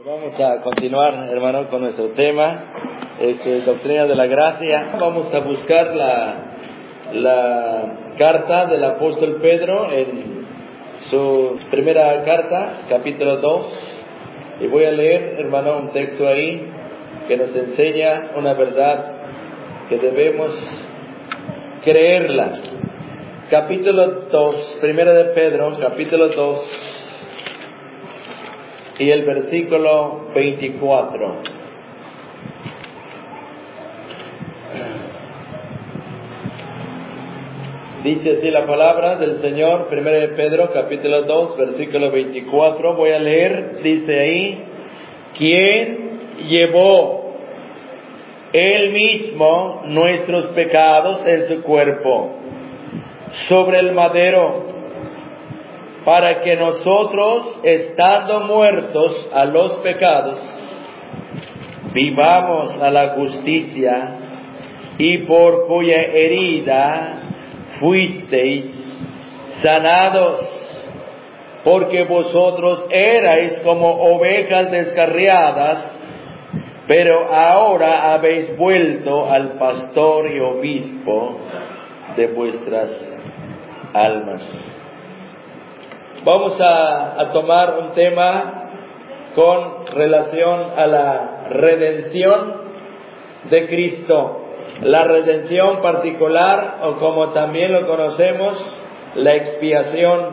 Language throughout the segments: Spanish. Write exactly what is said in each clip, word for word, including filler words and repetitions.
Vamos a continuar, hermano, con nuestro tema, este, doctrina de la gracia. Vamos a buscar la, la carta del apóstol Pedro en su primera carta, capítulo dos. Y voy a leer, hermano, un texto ahí que nos enseña una verdad que debemos creerla. Capítulo dos, primera de Pedro, capítulo dos. Y el versículo veinticuatro. Dice así la palabra del Señor, primera de Pedro, capítulo dos, versículo veinticuatro. Voy a leer, dice ahí: ¿Quién llevó Él mismo nuestros pecados en su cuerpo sobre el madero, para que nosotros, estando muertos a los pecados, vivamos a la justicia, y por cuya herida fuisteis sanados? Porque vosotros erais como ovejas descarriadas, pero ahora habéis vuelto al pastor y obispo de vuestras almas. Vamos a, a tomar un tema con relación a la redención de Cristo. La redención particular, o como también lo conocemos, la expiación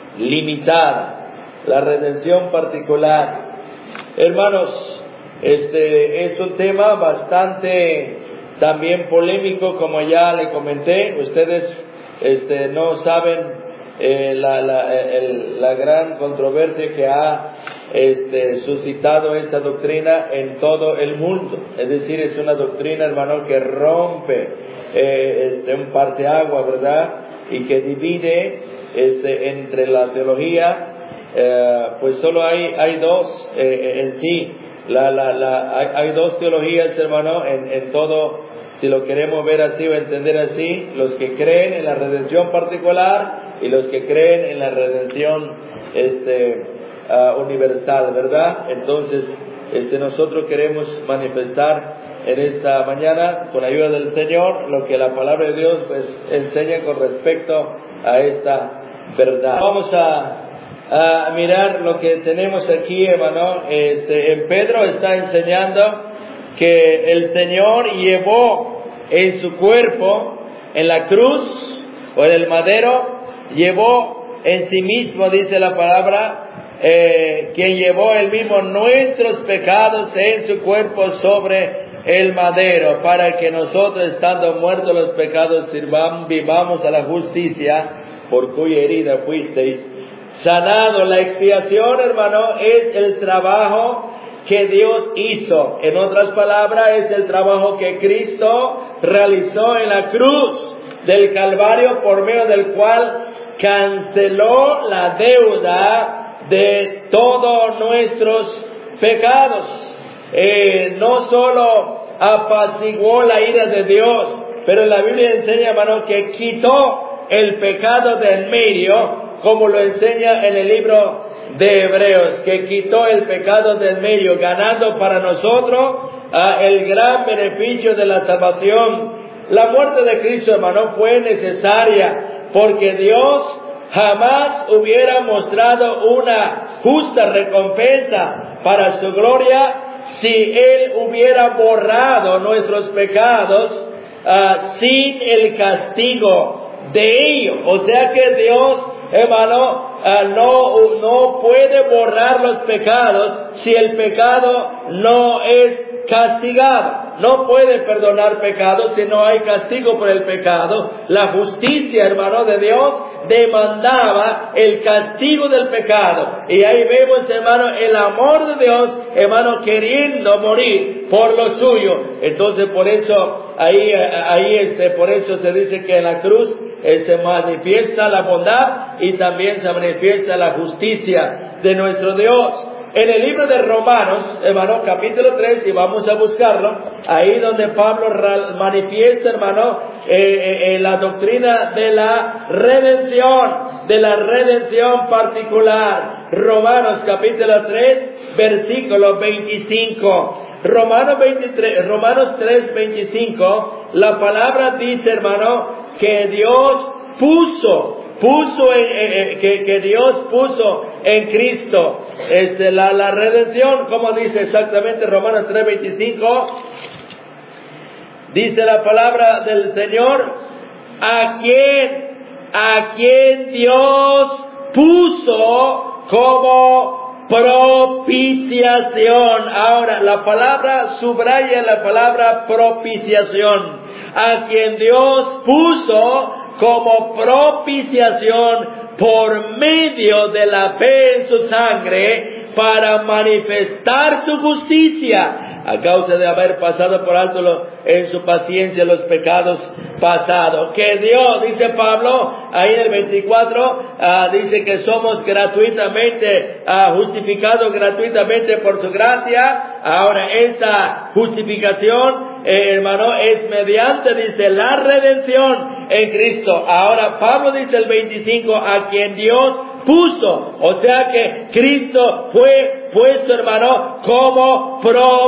limitada. La redención particular. Hermanos, este es un tema bastante también polémico, como ya le comenté. Ustedes este, no saben Eh, la, la, el, la gran controversia que ha este, suscitado esta doctrina en todo el mundo. Es decir, es una doctrina, hermano, que rompe eh, este, un parteaguas, ¿verdad? Y que divide este, entre la teología. Eh, pues solo hay, hay dos eh, en sí. La, la, la, hay, hay dos teologías, hermano, en, en todo. Si lo queremos ver así o entender así, los que creen en la redención particular y los que creen en la redención este, uh, universal, ¿verdad? Entonces, este, nosotros queremos manifestar en esta mañana, con ayuda del Señor, lo que la palabra de Dios pues enseña con respecto a esta verdad. Vamos a, a mirar lo que tenemos aquí, hermano. Este, en Pedro está enseñando que el Señor llevó en su cuerpo, en la cruz o en el madero, llevó en sí mismo, dice la palabra, eh, quien llevó él mismo nuestros pecados en su cuerpo sobre el madero, para que nosotros, estando muertos los pecados, sirvamos, vivamos a la justicia, por cuya herida fuisteis sanados. La expiación, hermano, es el trabajo que Dios hizo. En otras palabras, es el trabajo que Cristo realizó en la cruz del Calvario, por medio del cual canceló la deuda de todos nuestros pecados. Eh, no solo apaciguó la ira de Dios, pero la Biblia enseña, hermano, que quitó el pecado del medio, como lo enseña en el libro de Hebreos, que quitó el pecado del medio, ganando para nosotros uh, el gran beneficio de la salvación. La muerte de Cristo, hermano, fue necesaria, porque Dios jamás hubiera mostrado una justa recompensa para su gloria si Él hubiera borrado nuestros pecados uh, sin el castigo de ellos. O sea que Dios, hermano, uh, no, no puede borrar los pecados si el pecado no es castigado. No puede perdonar pecados si no hay castigo por el pecado. La justicia, hermano, de Dios demandaba el castigo del pecado. Y ahí vemos, hermano, el amor de Dios, hermano, queriendo morir por lo suyo. Entonces, por eso, ahí, ahí este, por eso se dice que en la cruz eh, se manifiesta la bondad y también se manifiesta la justicia de nuestro Dios. En el libro de Romanos, hermano, capítulo tres, y vamos a buscarlo, ahí donde Pablo manifiesta, hermano, eh, eh, la doctrina de la redención, de la redención particular. Romanos capítulo tres, versículo veinticinco. Romanos veintitrés, Romanos tres, veinticinco, la palabra dice, hermano, que Dios puso, puso en, en, que, que Dios puso en Cristo este, la, la redención, como dice exactamente Romanos tres, veinticinco, dice la palabra del Señor, a quien, a quien Dios puso como propiciación. Ahora, la palabra subraya la palabra propiciación. A quien Dios puso como propiciación por medio de la fe en su sangre para manifestar su justicia a causa de haber pasado por alto lo, en su paciencia los pecados pasados. Que Dios, dice Pablo, ahí en el veinticuatro, uh, dice que somos gratuitamente uh, justificados gratuitamente por su gracia. Ahora, esa justificación, eh, hermano, es mediante, dice, la redención en Cristo. Ahora, Pablo dice el veinticinco, a quien Dios puso, o sea que Cristo fue puesto, hermano, como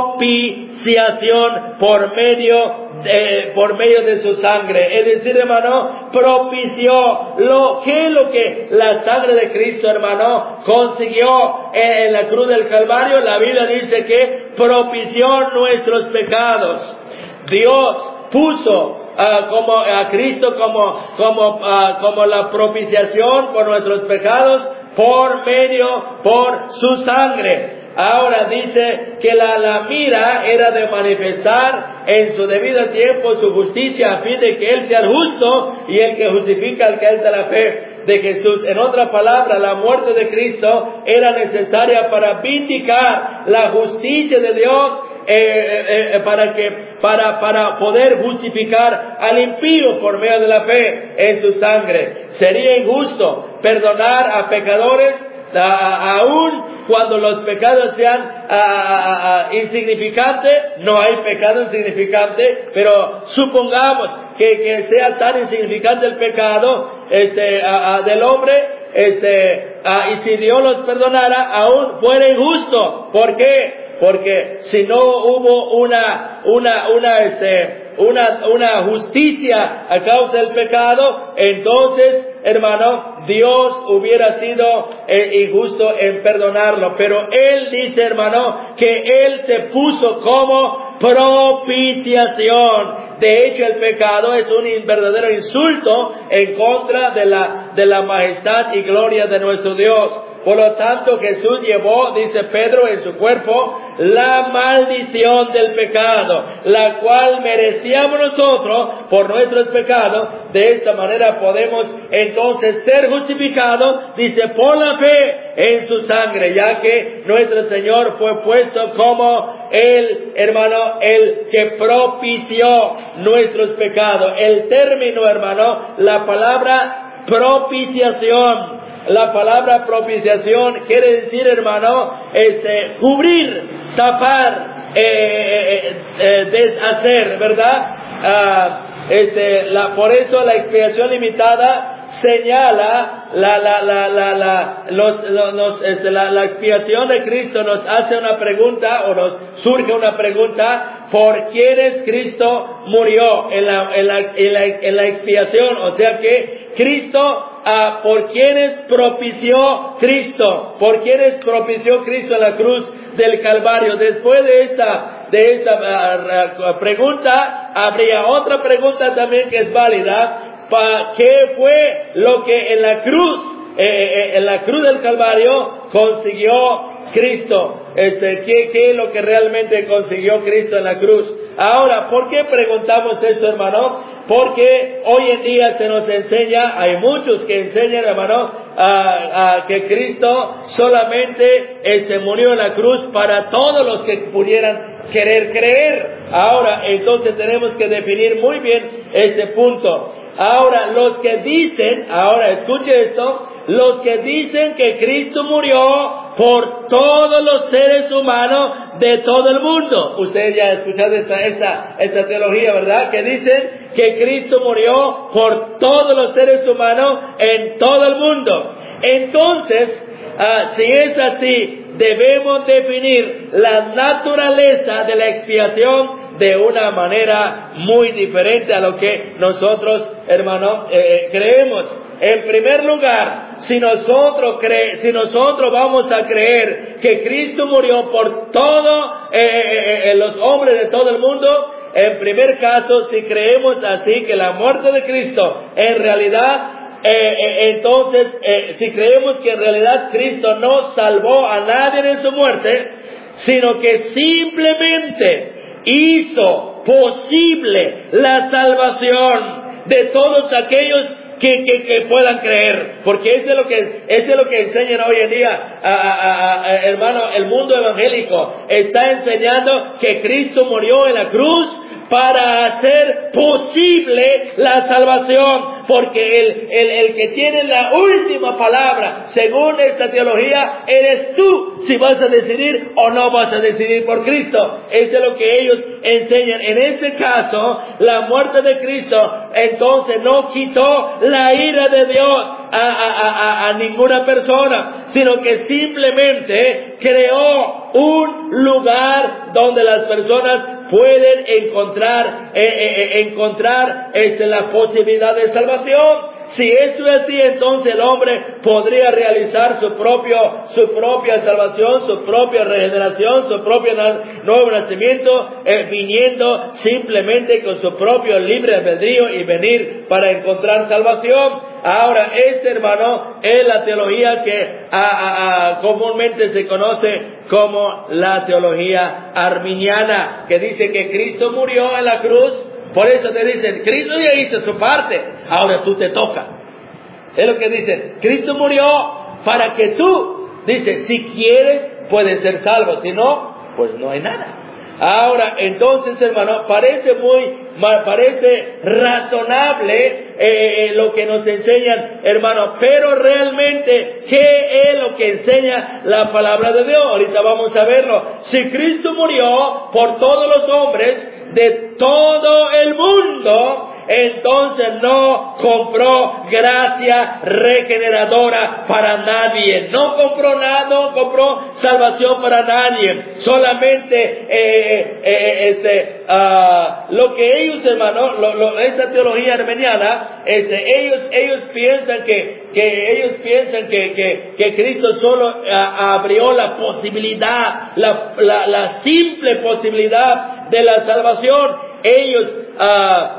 propiciación por medio de, por medio de su sangre. Es decir, hermano, propició lo que es lo que la sangre de Cristo, hermano, consiguió en la cruz del Calvario. La Biblia dice que propició nuestros pecados. Dios puso Uh, como a Cristo como como uh, como la propiciación por nuestros pecados por medio por su sangre. Ahora dice que la, la mira era de manifestar en su debido tiempo su justicia, a fin de que Él sea el justo y el que justifica al que alza la fe de Jesús. En otras palabras, la muerte de Cristo era necesaria para vindicar la justicia de Dios, eh, eh, eh, para que para para poder justificar al impío por medio de la fe en su sangre. Sería injusto perdonar a pecadores a, a, aún cuando los pecados sean a, a, a, insignificantes. No hay pecado insignificante, pero supongamos que, que sea tan insignificante el pecado este, a, a, del hombre, este, a, y si Dios los perdonara, aún fuera injusto. ¿Por qué? Porque si no hubo una, una, una, este, una, una justicia a causa del pecado, entonces, hermano, Dios hubiera sido eh, injusto en perdonarlo. Pero Él dice, hermano, que Él se puso como propiciación. De hecho, el pecado es un verdadero insulto en contra de la, de la majestad y gloria de nuestro Dios. Por lo tanto, Jesús llevó, dice Pedro, en su cuerpo la maldición del pecado, la cual merecíamos nosotros por nuestros pecados. De esta manera podemos entonces ser justificados, dice, por la fe en su sangre, ya que nuestro Señor fue puesto como el, hermano, el que propició nuestros pecados. El término, hermano, la palabra propiciación, la palabra propiciación quiere decir, hermano, este, cubrir, tapar, eh, eh, eh, deshacer, ¿verdad? Ah, este, la, por eso la expiación limitada señala la la la la la los, los, los, este, la, la expiación de Cristo nos hace una pregunta, o nos surge una pregunta: ¿por quiénes Cristo murió en la en la en la, en la expiación? O sea que Cristo, uh, por quienes propició Cristo, por quienes propició Cristo en la cruz del Calvario. Después de esta de esta uh, uh, pregunta, habría otra pregunta también que es válida. ¿Para qué fue lo que en la cruz, eh, eh, en la cruz del Calvario consiguió Cristo? Este, ¿qué, ¿Qué es lo que realmente consiguió Cristo en la cruz? Ahora, ¿por qué preguntamos esto, hermano? Porque hoy en día se nos enseña, hay muchos que enseñan, hermano, a, a que Cristo solamente este, murió en la cruz para todos los que pudieran querer creer. Ahora, entonces tenemos que definir muy bien este punto. Ahora, los que dicen, ahora escuche esto, los que dicen que Cristo murió por todos los seres humanos de todo el mundo. Ustedes ya escucharon esta, esta, esta teología, ¿verdad? Que dicen que Cristo murió por todos los seres humanos en todo el mundo. Entonces, Ah, si es así, debemos definir la naturaleza de la expiación de una manera muy diferente a lo que nosotros, hermanos, eh, creemos. En primer lugar, si nosotros cre si nosotros vamos a creer que Cristo murió por todos eh, eh, eh, los hombres de todo el mundo, en primer caso, si creemos así que la muerte de Cristo en realidad Eh, eh, entonces, eh, si creemos que en realidad Cristo no salvó a nadie en su muerte, sino que simplemente hizo posible la salvación de todos aquellos que, que, que puedan creer, porque eso es lo que eso es lo que enseñan hoy en día, a, a, a, hermano, el mundo evangélico está enseñando que Cristo murió en la cruz para hacer posible la salvación, porque el, el, el que tiene la última palabra, según esta teología, eres tú, si vas a decidir o no vas a decidir por Cristo. Eso es lo que ellos enseñan. En este caso, la muerte de Cristo, entonces, no quitó la ira de Dios a, a, a, a ninguna persona, sino que simplemente creó un lugar donde las personas pueden encontrar eh, eh, encontrar este, la posibilidad de salvación. Si esto es así, entonces el hombre podría realizar su propio su propia salvación, su propia regeneración, su propio na nuevo nacimiento, eh, viniendo simplemente con su propio libre albedrío y venir para encontrar salvación. Ahora, este, hermano, es la teología que a, a, a, comúnmente se conoce como la teología arminiana, que dice que Cristo murió en la cruz. Por eso te dicen, Cristo ya hizo su parte, ahora tú te toca. Es lo que dicen, Cristo murió para que tú, dice, si quieres puedes ser salvo, si no, pues no hay nada. Ahora, entonces, hermano, parece muy, parece razonable eh, eh, lo que nos enseñan, hermano, pero realmente, ¿qué es lo que enseña la palabra de Dios? Ahorita vamos a verlo. Si Cristo murió por todos los hombres de todo el mundo, entonces no compró gracia regeneradora para nadie, no compró nada, no compró salvación para nadie, solamente eh, eh, este, uh, lo que ellos, hermano, lo, lo, esta teología armeniana, este, ellos, ellos piensan que, que ellos piensan que, que, que Cristo solo uh, abrió la posibilidad, la, la, la simple posibilidad de la salvación. Ellos uh,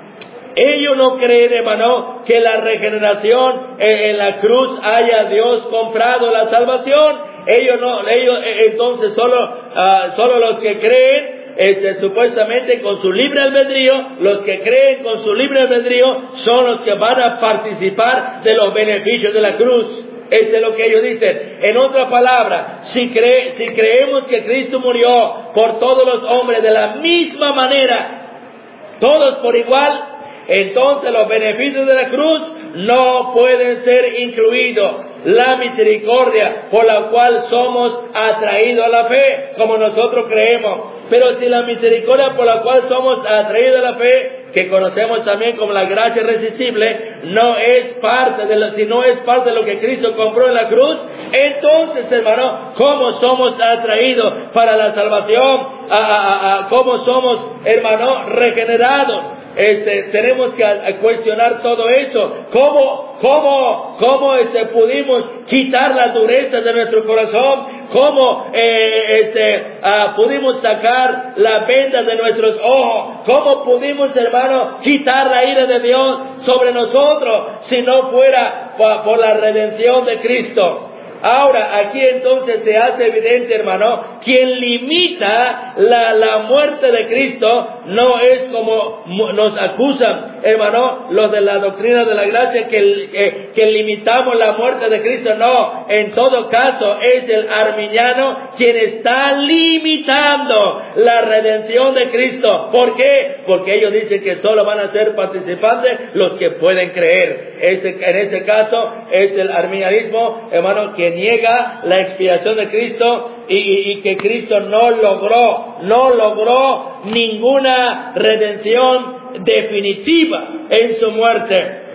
Ellos no creen, hermano, que la regeneración en, en la cruz haya Dios comprado la salvación. Ellos no, ellos entonces solo, uh, solo los que creen, este, supuestamente con su libre albedrío, los que creen con su libre albedrío son los que van a participar de los beneficios de la cruz. Eso es lo que ellos dicen. En otra palabra, si, cree, si creemos que Cristo murió por todos los hombres de la misma manera, todos por igual, entonces los beneficios de la cruz no pueden ser incluidos. La misericordia por la cual somos atraídos a la fe, como nosotros creemos. Pero si la misericordia por la cual somos atraídos a la fe, que conocemos también como la gracia irresistible, no es parte de lo, si no es parte de lo que Cristo compró en la cruz, entonces, hermano, ¿cómo somos atraídos para la salvación? A, a, a, ¿Cómo somos, hermano, regenerados? Este, tenemos que a, a cuestionar todo eso. ¿Cómo, cómo, cómo este, pudimos quitar la dureza de nuestro corazón? ¿Cómo eh, este, uh, pudimos sacar la venda de nuestros ojos? ¿Cómo pudimos, hermano, quitar la ira de Dios sobre nosotros si no fuera por, por la redención de Cristo? Ahora, aquí entonces se hace evidente, hermano, quien limita la, la muerte de Cristo no es como nos acusan, hermano, los de la doctrina de la gracia, que, que, que limitamos la muerte de Cristo. No, en todo caso es el arminiano quien está limitando la redención de Cristo. ¿Por qué? Porque ellos dicen que solo van a ser participantes los que pueden creer. Ese, en este caso es el arminianismo, hermano, que niega la expiación de Cristo y, y, y que Cristo no logró, no logró ninguna redención definitiva en su muerte.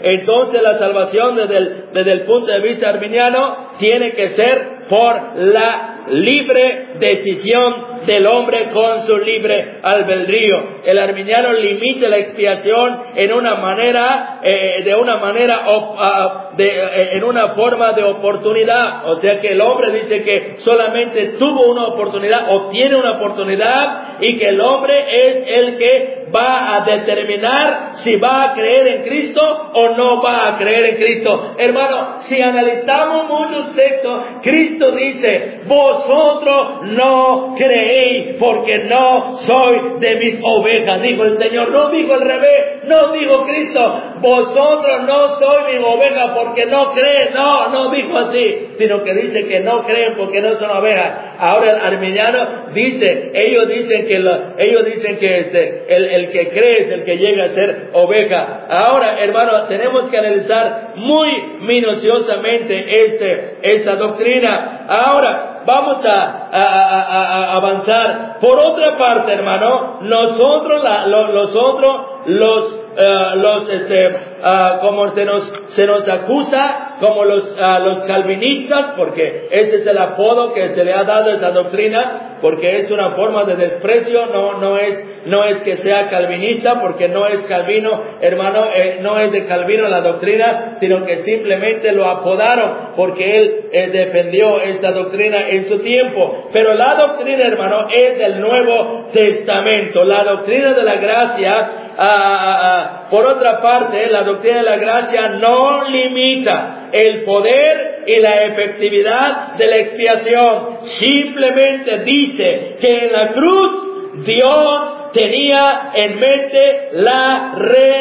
Entonces la salvación desde el, desde el punto de vista arminiano tiene que ser por la libre decisión del hombre con su libre albedrío. El arminiano limita la expiación en una manera, eh, de una manera, uh, de, eh, en una forma de oportunidad. O sea que el hombre dice que solamente tuvo una oportunidad o tiene una oportunidad y que el hombre es el que va a determinar si va a creer en Cristo o no va a creer en Cristo. Hermano, si analizamos muchos textos, Cristo dice: vosotros no creéis porque no soy de mis ovejas, dijo el Señor. No dijo al revés, no dijo Cristo: vosotros no sois mis ovejas porque no creen. No, no dijo así, sino que dice que no creen porque no son ovejas. Ahora el arminiano dice, ellos dicen que lo, ellos dicen que este, el, el que cree es el que llega a ser oveja. Ahora, hermano, tenemos que analizar muy minuciosamente este, esta doctrina. Ahora, vamos a, a, a, a avanzar. Por otra parte, hermano, nosotros, la, lo, nosotros los, uh, los, este, uh, como se nos, se nos acusa, como los, uh, los calvinistas, porque ese es el apodo que se le ha dado a esa doctrina, porque es una forma de desprecio, no, no es, no es que sea calvinista, porque no es Calvino, hermano, eh, no es de Calvino la doctrina, sino que simplemente lo apodaron, porque él eh, defendió esta doctrina en su tiempo. Pero la doctrina, hermano, es del Nuevo Testamento. La doctrina de la gracia, ah, ah, ah, por otra parte, la doctrina de la gracia no limita el poder y la efectividad de la expiación. Simplemente dice que en la cruz Dios tenía en mente la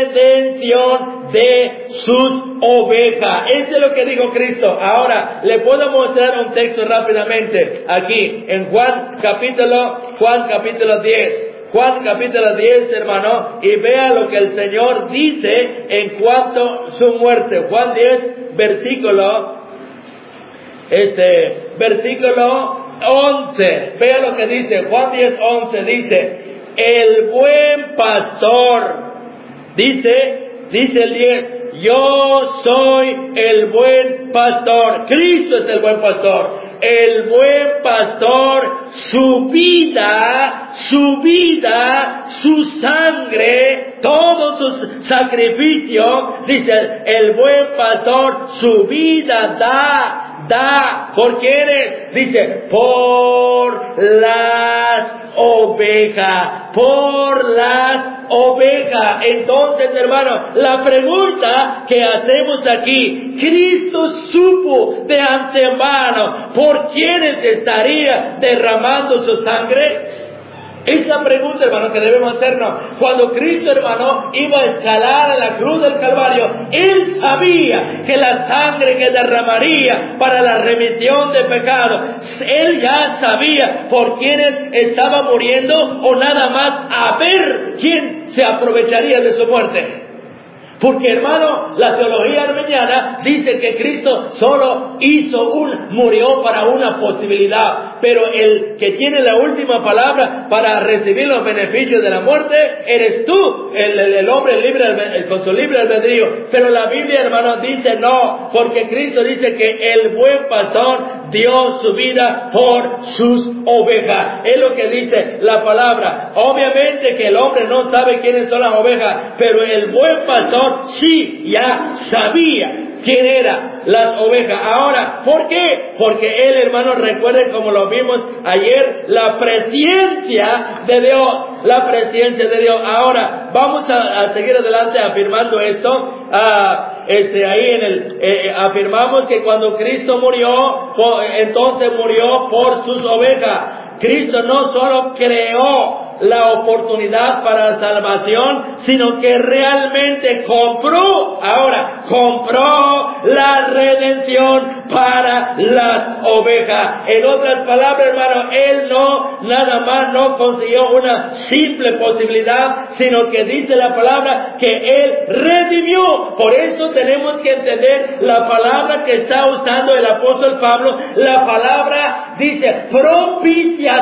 redención de sus ovejas. Eso es lo que dijo Cristo. Ahora, le puedo mostrar un texto rápidamente aquí, en Juan capítulo, Juan capítulo diez. Juan capítulo diez, hermano, y vea lo que el Señor dice en cuanto a su muerte. Juan diez, versículo, este, versículo once. Vea lo que dice. Juan diez, once dice: el buen pastor, dice, dice el diez, yo soy el buen pastor. Cristo es el buen pastor. El buen pastor, su vida, su vida, su sangre, todo su sacrificio, dice, el buen pastor, su vida da, da, ¿por quiénes? Dice, por las ovejas, por las ovejas. Entonces, hermano, la pregunta que hacemos aquí, Cristo supo de antemano por quiénes estaría derramando su sangre. Es la pregunta, hermano, que debemos hacernos. Cuando Cristo, hermano, iba a escalar a la cruz del Calvario, Él sabía que la sangre que derramaría para la remisión de pecados, Él ya sabía por quiénes estaba muriendo, o nada más a ver quién se aprovecharía de su muerte. Porque, hermano, la teología arminiana dice que Cristo solo hizo un, murió para una posibilidad, pero el que tiene la última palabra para recibir los beneficios de la muerte eres tú, el, el, el hombre libre, el, con su libre albedrío. Pero la Biblia, hermano, dice no, porque Cristo dice que el buen pastor dio su vida por sus ovejas. Es lo que dice la palabra. Obviamente que el hombre no sabe quiénes son las ovejas, pero el buen pastor sí ya sabía quién eran las ovejas. Ahora, ¿por qué? Porque él, hermano, recuerden como lo vimos ayer, la presencia de Dios, la presencia de Dios. Ahora, vamos a, a seguir adelante afirmando esto. Ah, este, ahí en el, eh, afirmamos que cuando Cristo murió, por, entonces murió por sus ovejas. Cristo no solo creó la oportunidad para la salvación, sino que realmente compró, ahora, compró la redención para las ovejas. En otras palabras, hermano, Él no, nada más no consiguió una simple posibilidad, sino que dice la palabra que Él redimió. Por eso tenemos que entender la palabra que está usando el apóstol Pablo. La palabra dice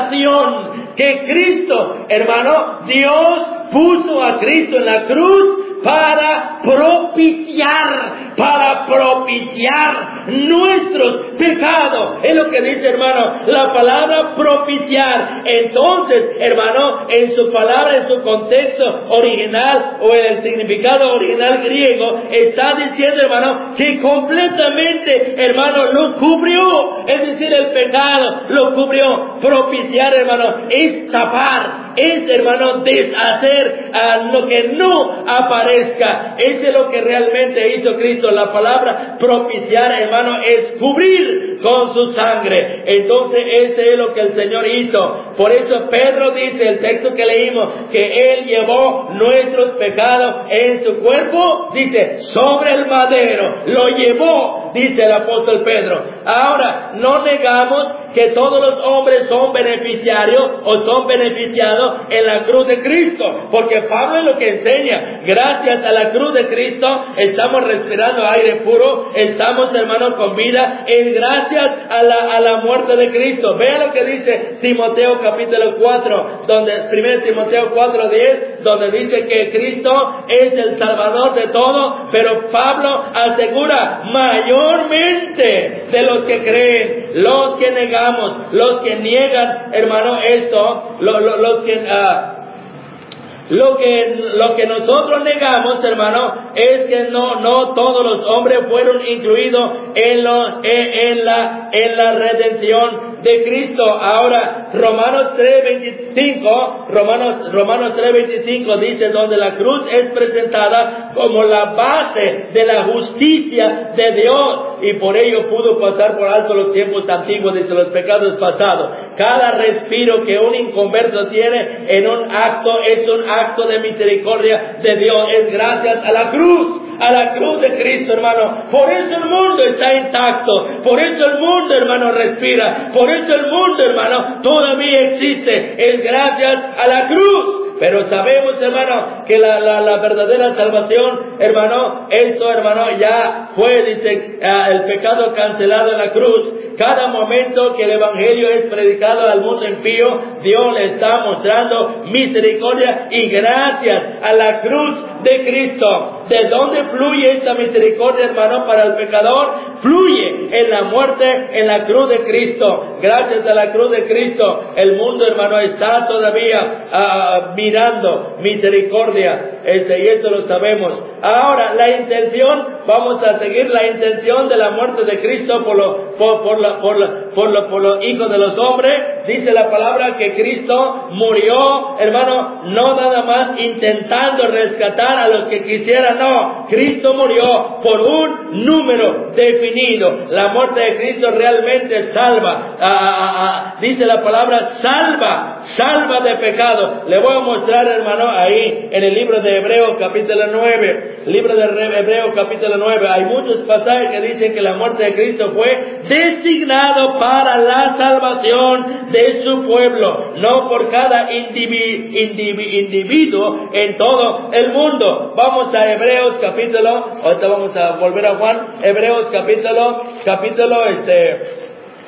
propiciación, que Cristo, hermano, Dios puso a Cristo en la cruz para propiciar, para propiciar nuestros pecados. Es lo que dice, hermano, la palabra propiciar. Entonces, hermano, en su palabra, en su contexto original o en el significado original griego, está diciendo, hermano, que completamente, hermano, lo cubrió. Es decir, el pecado lo cubrió. Propiciar, hermano, es tapar, es, hermano, deshacer a lo que no aparezca. Eso es lo que realmente hizo Cristo. La palabra propiciar, hermano, es cubrir con su sangre. Entonces, ese es lo que el Señor hizo. Por eso Pedro dice, el texto que leímos, que Él llevó nuestros pecados en su cuerpo, dice, sobre el madero, lo llevó, dice el apóstol Pedro. Ahora, no negamos que todos los hombres son beneficiarios o son beneficiados en la cruz de Cristo, porque Pablo es lo que enseña. Gracias a la cruz de Cristo estamos respirando aire puro, estamos, hermanos, con vida, es gracias a la, a la muerte de Cristo. Vean lo que dice Timoteo capítulo cuatro, donde primero Timoteo cuatro diez, donde dice que Cristo es el Salvador de todo, pero Pablo asegura mayormente de los que creen, los que negamos, los que niegan, hermano, esto, los, los, los que uh, Lo que, lo que nosotros negamos, hermano, es que no, no todos los hombres fueron incluidos en, lo, en, en, la, en la redención de Cristo. Ahora, Romanos tres veinticinco, Romanos, Romanos tres veinticinco dice, donde la cruz es presentada como la base de la justicia de Dios, y por ello pudo pasar por alto los tiempos antiguos, dice, los pecados pasados. Cada respiro que un inconverso tiene en un acto es un acto de misericordia de Dios, es gracias a la cruz, a la cruz de Cristo, hermano. Por eso el mundo está intacto, por eso el mundo, hermano, respira, por eso el mundo, hermano, todavía existe, es gracias a la cruz. Pero sabemos, hermano, que la, la, la verdadera salvación, hermano, esto, hermano, ya fue, dice, uh, el pecado cancelado en la cruz. Cada momento que el Evangelio es predicado al mundo impío, Dios le está mostrando misericordia y gracias a la cruz de Cristo. ¿De dónde fluye esta misericordia, hermano, para el pecador? Fluye en la muerte, en la cruz de Cristo. Gracias a la cruz de Cristo, el mundo, hermano, está todavía uh, mirando misericordia. Este, y esto lo sabemos. Ahora, la intención, vamos a seguir la intención de la muerte de Cristo por, lo, por, por, la, por, la, por, lo, por los hijos de los hombres. Dice la palabra que Cristo murió, hermano, no nada más intentando rescatar a los que quisieran, no. Cristo murió por un número definido. La muerte de Cristo realmente salva. Ah, ah, ah, dice la palabra, salva, salva de pecado. Le voy a mostrar, hermano, ahí en el libro de Hebreos capítulo nueve. Libro de Hebreos capítulo nueve. Hay muchos pasajes que dicen que la muerte de Cristo fue designado para la salvación de su pueblo, no por cada individu, individu, individuo en todo el mundo. Vamos a Hebreos capítulo, ahorita vamos a volver a Juan, Hebreos capítulo, capítulo este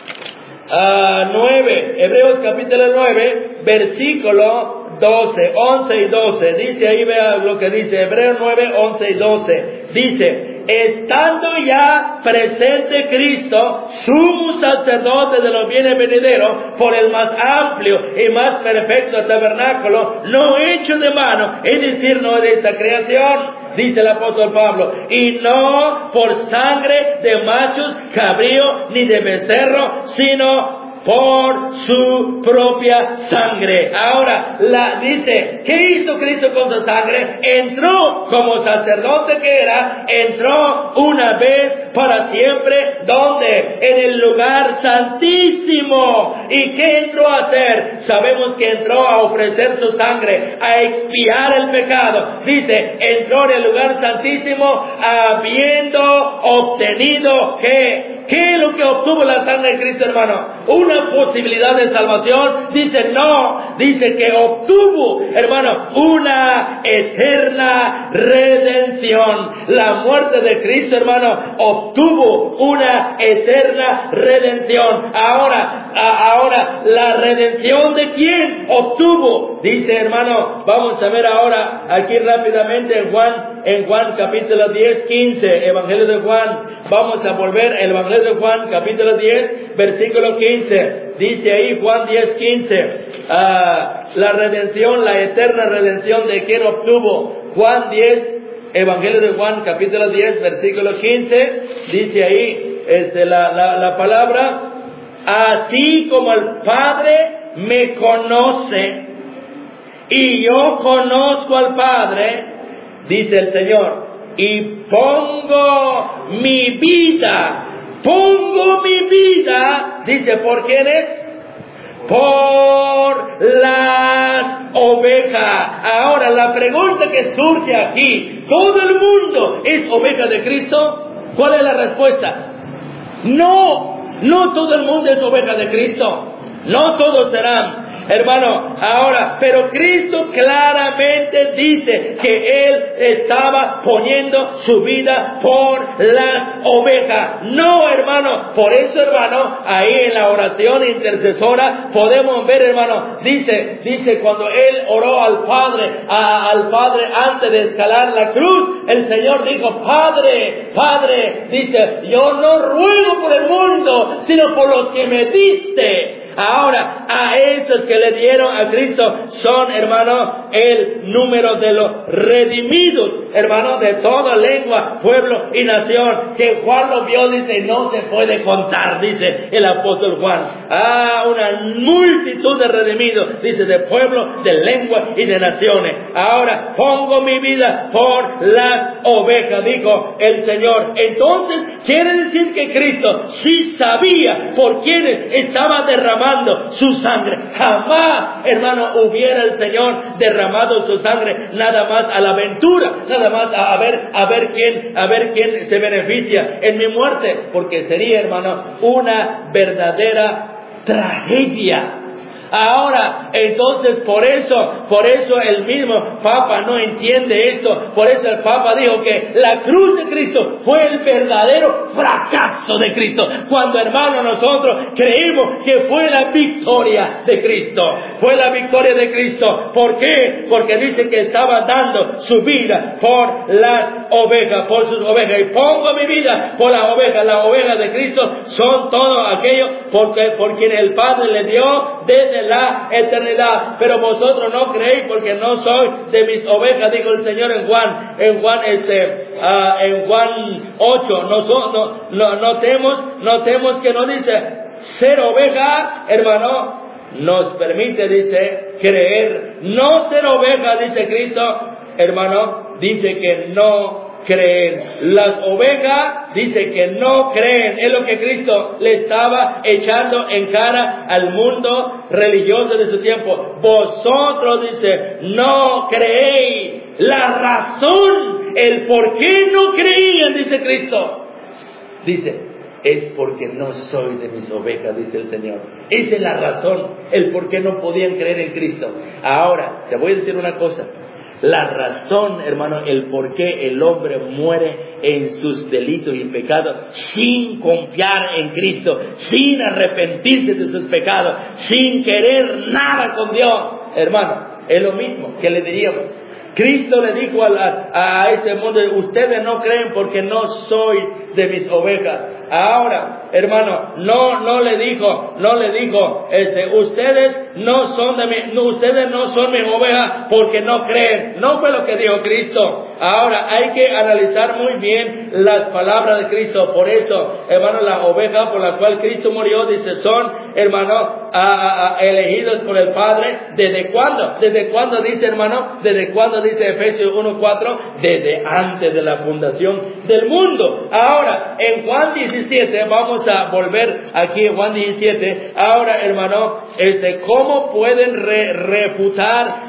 uh, nueve, Hebreos capítulo nueve, versículo doce, once y doce, dice ahí, vea lo que dice, Hebreos nueve, once y doce, dice, estando ya presente Cristo, sumo sacerdote de los bienes venideros, por el más amplio y más perfecto tabernáculo, no hecho de mano, es decir, no de esta creación, dice el apóstol Pablo, y no por sangre de machos, cabrío, ni de becerro, sino por su propia sangre. Ahora, la dice, ¿qué hizo Cristo con su sangre? Entró como sacerdote que era, entró una vez para siempre, ¿dónde? En el lugar santísimo. ¿Y qué entró a hacer? Sabemos que entró a ofrecer su sangre, a expiar el pecado. Dice, entró en el lugar santísimo habiendo obtenido, ¿qué? ¿Qué es lo que obtuvo la sangre de Cristo, hermano? Una posibilidad de salvación. Dice, no, dice que obtuvo, hermano, una eterna redención. La muerte de Cristo, hermano, obtuvo una eterna redención. Ahora, a, ahora, la redención de quién obtuvo, dice, hermano, vamos a ver ahora aquí rápidamente en Juan, en Juan capítulo diez, quince, Evangelio de Juan. Vamos a volver al Evangelio de Juan capítulo diez, versículo quince. Dice ahí Juan diez, quince, uh, la redención, la eterna redención de quien obtuvo. Juan diez, Evangelio de Juan capítulo diez, versículo quince, dice ahí este, la, la, la palabra: así como el Padre me conoce y yo conozco al Padre, dice el Señor, y pongo mi vida, pongo mi vida, dice, ¿por quiénes? Por las ovejas. Ahora la pregunta que surge aquí: ¿todo el mundo es oveja de Cristo? ¿Cuál es la respuesta? No, no todo el mundo es oveja de Cristo. No todos serán, hermano. Ahora, pero Cristo claramente dice que Él estaba poniendo su vida por las ovejas. No, hermano. Por eso, hermano, ahí en la oración intercesora podemos ver, hermano, dice, dice cuando Él oró al Padre, a, al Padre antes de escalar la cruz, el Señor dijo: Padre, Padre, dice, yo no ruego por el mundo, sino por los que me diste. Ahora, a esos que le dieron a Cristo son, hermano, el número de los redimidos, hermano, de toda lengua, pueblo y nación, que Juan lo vio, dice, no se puede contar, dice el apóstol Juan. Ah, una multitud de redimidos, dice, de pueblo, de lengua y de naciones. Ahora, pongo mi vida por las ovejas, dijo el Señor. Entonces, quiere decir que Cristo sí sabía por quienes estaba derramando su sangre. Jamás, hermano, hubiera el Señor derramado su sangre nada más a la aventura, nada más a, a ver, a ver quién, a ver quién se beneficia en mi muerte, porque sería, hermano, una verdadera tragedia. Ahora, entonces, por eso, por eso el mismo Papa no entiende esto. Por eso el Papa dijo que la cruz de Cristo fue el verdadero fracaso de Cristo. Cuando, hermano, nosotros creímos que fue la victoria de Cristo. Fue la victoria de Cristo. ¿Por qué? Porque dice que estaba dando su vida por las ovejas, por sus ovejas. Y pongo mi vida por las ovejas. Las ovejas de Cristo son todos aquellos porque, por quienes el Padre le dio desde la eternidad. Pero vosotros no creéis porque no sois de mis ovejas, dijo el Señor en Juan, en Juan este, uh, en Juan ocho. No, no, no, notemos, notemos que no dice ser oveja, hermano, nos permite, dice, creer. No ser oveja, dice Cristo, hermano, dice que no creen. Las ovejas dice que no creen. Es lo que Cristo le estaba echando en cara al mundo religioso de su tiempo. Vosotros, dice, no creéis. La razón, el por qué no creían, dice Cristo, dice, es porque no soy de mis ovejas, dice el Señor. Esa es la razón, el por qué no podían creer en Cristo. Ahora, te voy a decir una cosa. La razón, hermano, el por qué el hombre muere en sus delitos y pecados sin confiar en Cristo, sin arrepentirse de sus pecados, sin querer nada con Dios, hermano, es lo mismo que le diríamos. Cristo le dijo a, la, a este mundo: ustedes no creen porque no soy de mis ovejas. Ahora, hermano, no, no le dijo, no le dijo, este, ustedes no son de mi, no, ustedes no son mis ovejas porque no creen. No fue lo que dijo Cristo. Ahora, hay que analizar muy bien las palabras de Cristo. Por eso, hermano, la oveja por la cual Cristo murió, dice, son, hermano, a, a, a, elegidos por el Padre. ¿Desde cuándo? ¿Desde cuándo dice, hermano? ¿Desde cuándo dice Efesios uno cuatro? Desde antes de la fundación del mundo. Ahora, en Juan diecisiete, vamos a volver aquí en Juan diecisiete. Ahora, hermano, este, ¿cómo pueden re, refutar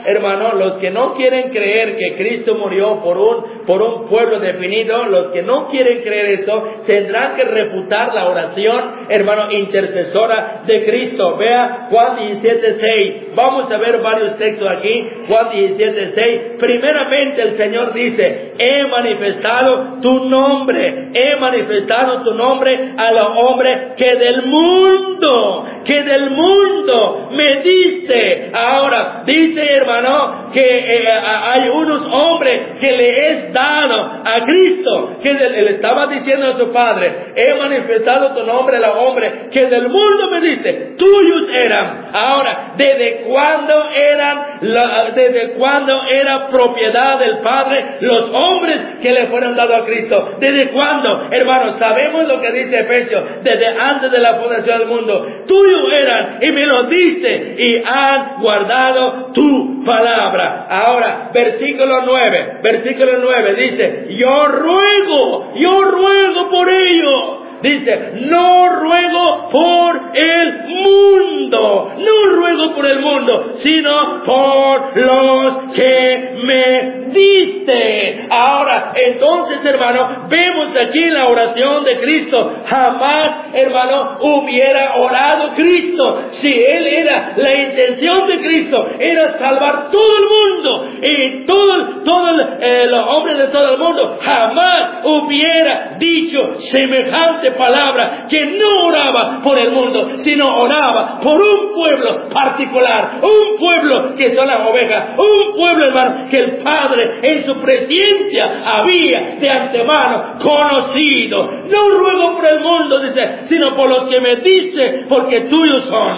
hermano, los que no quieren creer que Cristo murió por un, por un pueblo definido, los que no quieren creer esto, tendrán que refutar la oración, hermano, intercesora de Cristo. Vea Juan diecisiete seis. Vamos a ver varios textos aquí. Juan diecisiete seis. Primeramente el Señor dice: he manifestado tu nombre, he manifestado tu nombre a los hombres que del mundo, que del mundo me diste. Ahora dice, hermano, que eh, hay unos hombres que le es dado a Cristo, que le estaba diciendo a su Padre: he manifestado tu nombre a los hombres que del mundo me diste, tuyos eran. Ahora, ¿desde cuándo eran, la, desde cuándo era propiedad del Padre los hombres que le fueron dados a Cristo? ¿Desde cuándo? Hermanos, sabemos lo que dice Efesios: desde antes de la fundación del mundo, tuyos eran y me lo diste y han guardado tu palabra. Ahora, versículo nueve, versículo nueve dice: yo ruego, yo ruego por ellos. Dice: no ruego por el mundo, no ruego por el mundo, sino por los que me diste. Ahora, entonces, hermano, vemos aquí la oración de Cristo. Jamás, hermano, hubiera orado Cristo si Él era, la intención de Cristo era salvar todo el mundo y todos todo, eh, los hombres de todo el mundo. Jamás hubiera dicho semejante palabra, que no oraba por el mundo, sino oraba por un pueblo particular, un pueblo que son las ovejas, un pueblo, hermano, que el Padre en su presencia había de antemano conocido. No ruego por el mundo, dice, sino por los que me dice, porque tuyos son.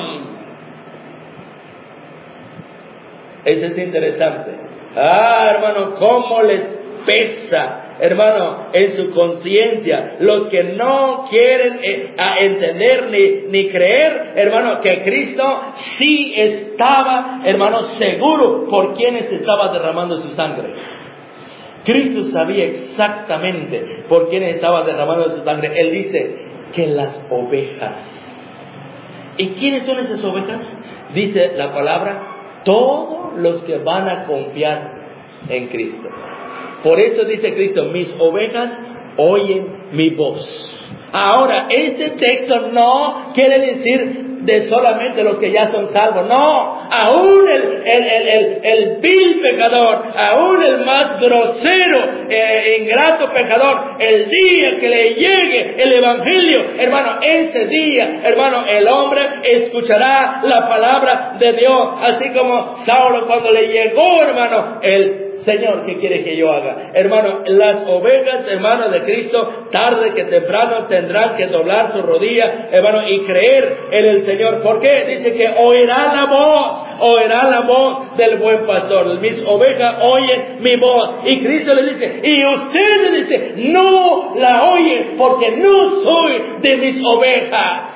Eso es interesante. Ah, hermano, cómo les pesa, hermano, en su conciencia, los que no quieren eh, a entender ni, ni creer, hermano, que Cristo sí estaba, hermano, seguro por quienes estaba derramando su sangre. Cristo sabía exactamente por quienes estaba derramando su sangre. Él dice que las ovejas. ¿Y quiénes son esas ovejas? Dice la palabra: todos los que van a confiar en Cristo. Por eso dice Cristo: mis ovejas oyen mi voz. Ahora, este texto no quiere decir de solamente los que ya son salvos. No, aún el, el, el, el, el vil pecador, aún el más grosero, eh, ingrato pecador, el día que le llegue el evangelio, hermano, ese día, hermano, el hombre escuchará la palabra de Dios, así como Saulo cuando le llegó, hermano, el Señor, ¿qué quiere que yo haga? Hermano, las ovejas, hermano, de Cristo, tarde que temprano tendrán que doblar su rodilla, hermano, y creer en el Señor. ¿Por qué? Dice que oirá la voz, oirá la voz del buen pastor. Mis ovejas oyen mi voz. Y Cristo le dice, y ustedes, dice, no la oyen porque no soy de mis ovejas.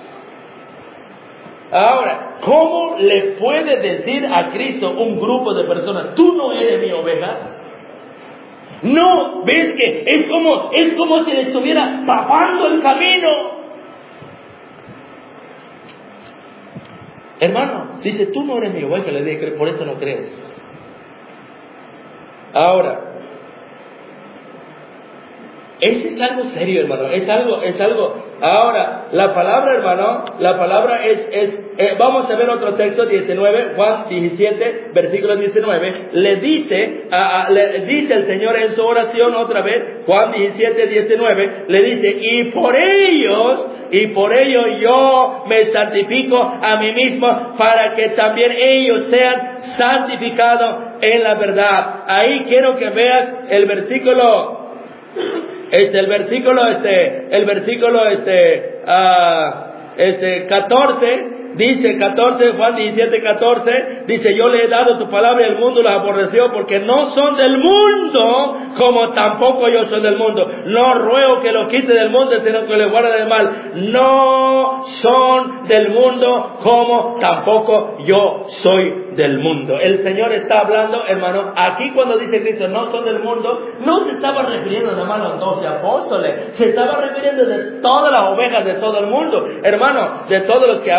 Ahora, ¿cómo le puede decir a Cristo un grupo de personas: tú no eres mi oveja? No, ves que es como, es como si le estuviera tapando el camino. Hermano, dice: tú no eres mi oveja. Le dije: por eso no crees. Ahora, eso es algo serio, hermano. Es algo, es algo. Ahora, la palabra, hermano, la palabra es, es eh, vamos a ver otro texto, diecinueve, Juan diecisiete, versículo diecinueve. Le dice, a, a, le dice el Señor en su oración otra vez, Juan diecisiete, diecinueve, le dice: y por ellos, y por ellos yo me santifico a mí mismo, para que también ellos sean santificados en la verdad. Ahí quiero que veas el versículo. Este, el versículo, este, el versículo, este, uh, este, catorce, dice, catorce, Juan diecisiete, catorce, dice: yo le he dado tu palabra y el mundo la aborreció, porque no son del mundo, como tampoco yo soy del mundo. No ruego que lo quite del mundo, sino que le guarde del mal. No son del mundo, como tampoco yo soy del mundo. El Señor está hablando, hermano, aquí cuando dice Cristo, no son del mundo, no se estaba refiriendo nada más a los doce apóstoles, se estaba refiriendo de todas las ovejas de todo el mundo, hermano, de todos los que aún habían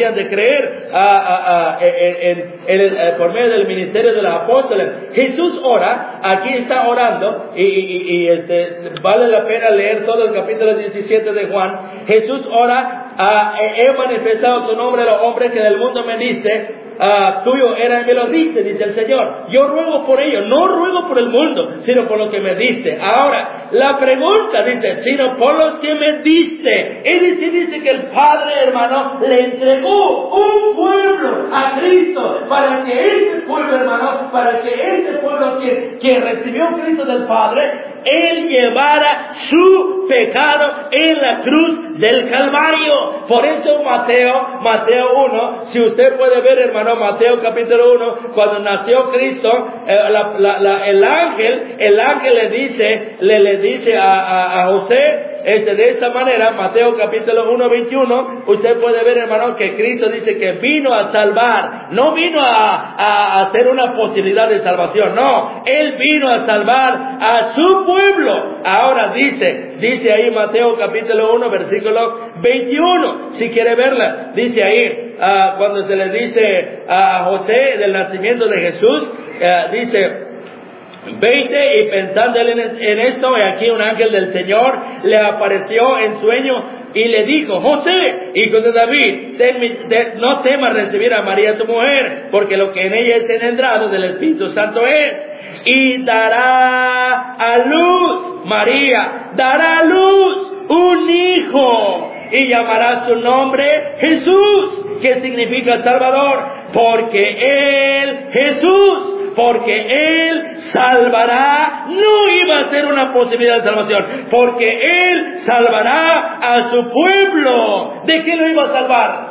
habrían de creer a, a, a, en, en, en, en, por medio del ministerio de los apóstoles. Jesús ora, aquí está orando, y, y, y este, vale la pena leer todo el capítulo diecisiete de Juan. Jesús ora, a, he manifestado tu nombre a los hombres que del mundo me diste. Uh, tuyo era y me lo diste, dice el Señor. Yo ruego por ellos, no ruego por el mundo, sino por lo que me diste. Ahora, la pregunta dice, sino por los que me diste. Es decir, dice que el Padre, hermano, le entregó un pueblo a Cristo, para que ese pueblo, hermano, para que ese pueblo que, que recibió a Cristo del Padre, Él llevara su pecado en la cruz del Calvario. Por eso Mateo, Mateo uno, si usted puede ver, hermano, Mateo capítulo uno, cuando nació Cristo, eh, la, la, la, el ángel, el ángel le dice, le, le dice a, a, a José, este, de esta manera, Mateo capítulo uno, veintiuno, usted puede ver, hermano, que Cristo dice que vino a salvar, no vino a, a hacer una posibilidad de salvación, no, Él vino a salvar a su pueblo. Ahora dice, dice ahí Mateo capítulo uno, versículo veintiuno, si quiere verla, dice ahí, uh, cuando se le dice a José del nacimiento de Jesús, uh, dice, veinte, y pensando él en, en esto, y aquí un ángel del Señor le apareció en sueño y le dijo, José, hijo de David, ten, ten, no temas recibir a María tu mujer, porque lo que en ella es engendrado del Espíritu Santo es, y dará a luz, María, dará a luz un hijo, y llamará su nombre Jesús, que significa Salvador, porque Él, Jesús, porque Él salvará, no iba a ser una posibilidad de salvación, porque Él salvará a su pueblo. ¿De qué lo iba a salvar?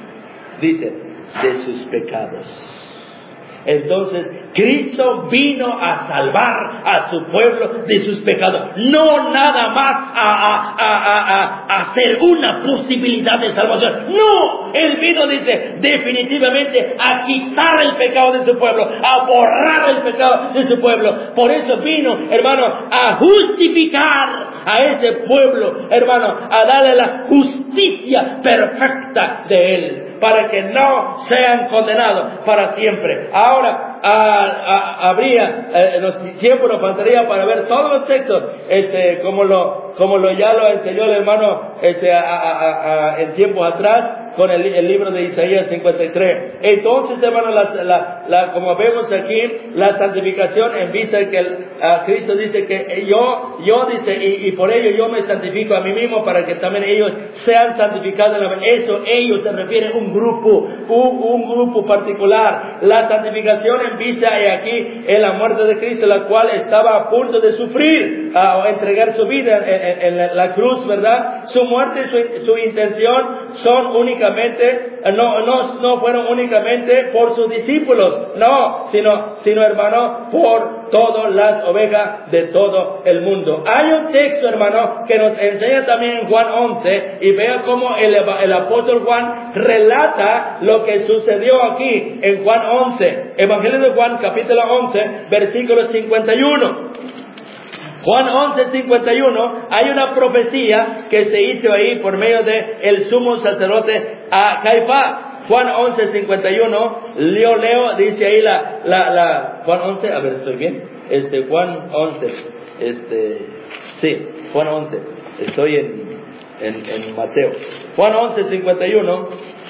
Dice, de sus pecados. Entonces, Cristo vino a salvar a su pueblo de sus pecados, no nada más a, a, a, a, a hacer una posibilidad de salvación. No, Él vino, dice, definitivamente a quitar el pecado de su pueblo, a borrar el pecado de su pueblo. Por eso vino, hermano, a justificar a ese pueblo, hermano, a darle la justicia perfecta de Él, para que no sean condenados para siempre. Ahora, a, a, habría, eh, los tiempos nos faltaría para ver todos los textos, este, como lo, como lo ya lo enseñó el hermano, este, a, a, a, en tiempos atrás, con el, el libro de Isaías cincuenta y tres. Entonces, hermano, la, la, la, como vemos aquí, la santificación en vista de que el, uh, Cristo dice que yo, yo dice, y, y por ello yo me santifico a mí mismo, para que también ellos sean santificados en la verdad. Eso, ellos se refiere a un grupo, un, un grupo particular. La santificación en vista de aquí en la muerte de Cristo, la cual estaba a punto de sufrir, a uh, entregar su vida en, en, en la, la cruz, ¿verdad? Su muerte y su, su intención son únicamente No, no, no fueron únicamente por sus discípulos, no, sino, sino hermano, por todas las ovejas de todo el mundo. Hay un texto, hermano, que nos enseña también en Juan once, y vea cómo el, el apóstol Juan relata lo que sucedió aquí en Juan once, Evangelio de Juan, capítulo once, versículo cincuenta y uno. Juan once, cincuenta y uno, hay una profecía que se hizo ahí por medio de el sumo sacerdote a Caifás. Juan once, cincuenta y uno, leo, leo, dice ahí la, la, la, Juan once, a ver, ¿estoy bien? Este, Juan once, este, sí, Juan once, estoy en, en, en Mateo. Juan once, cincuenta y uno,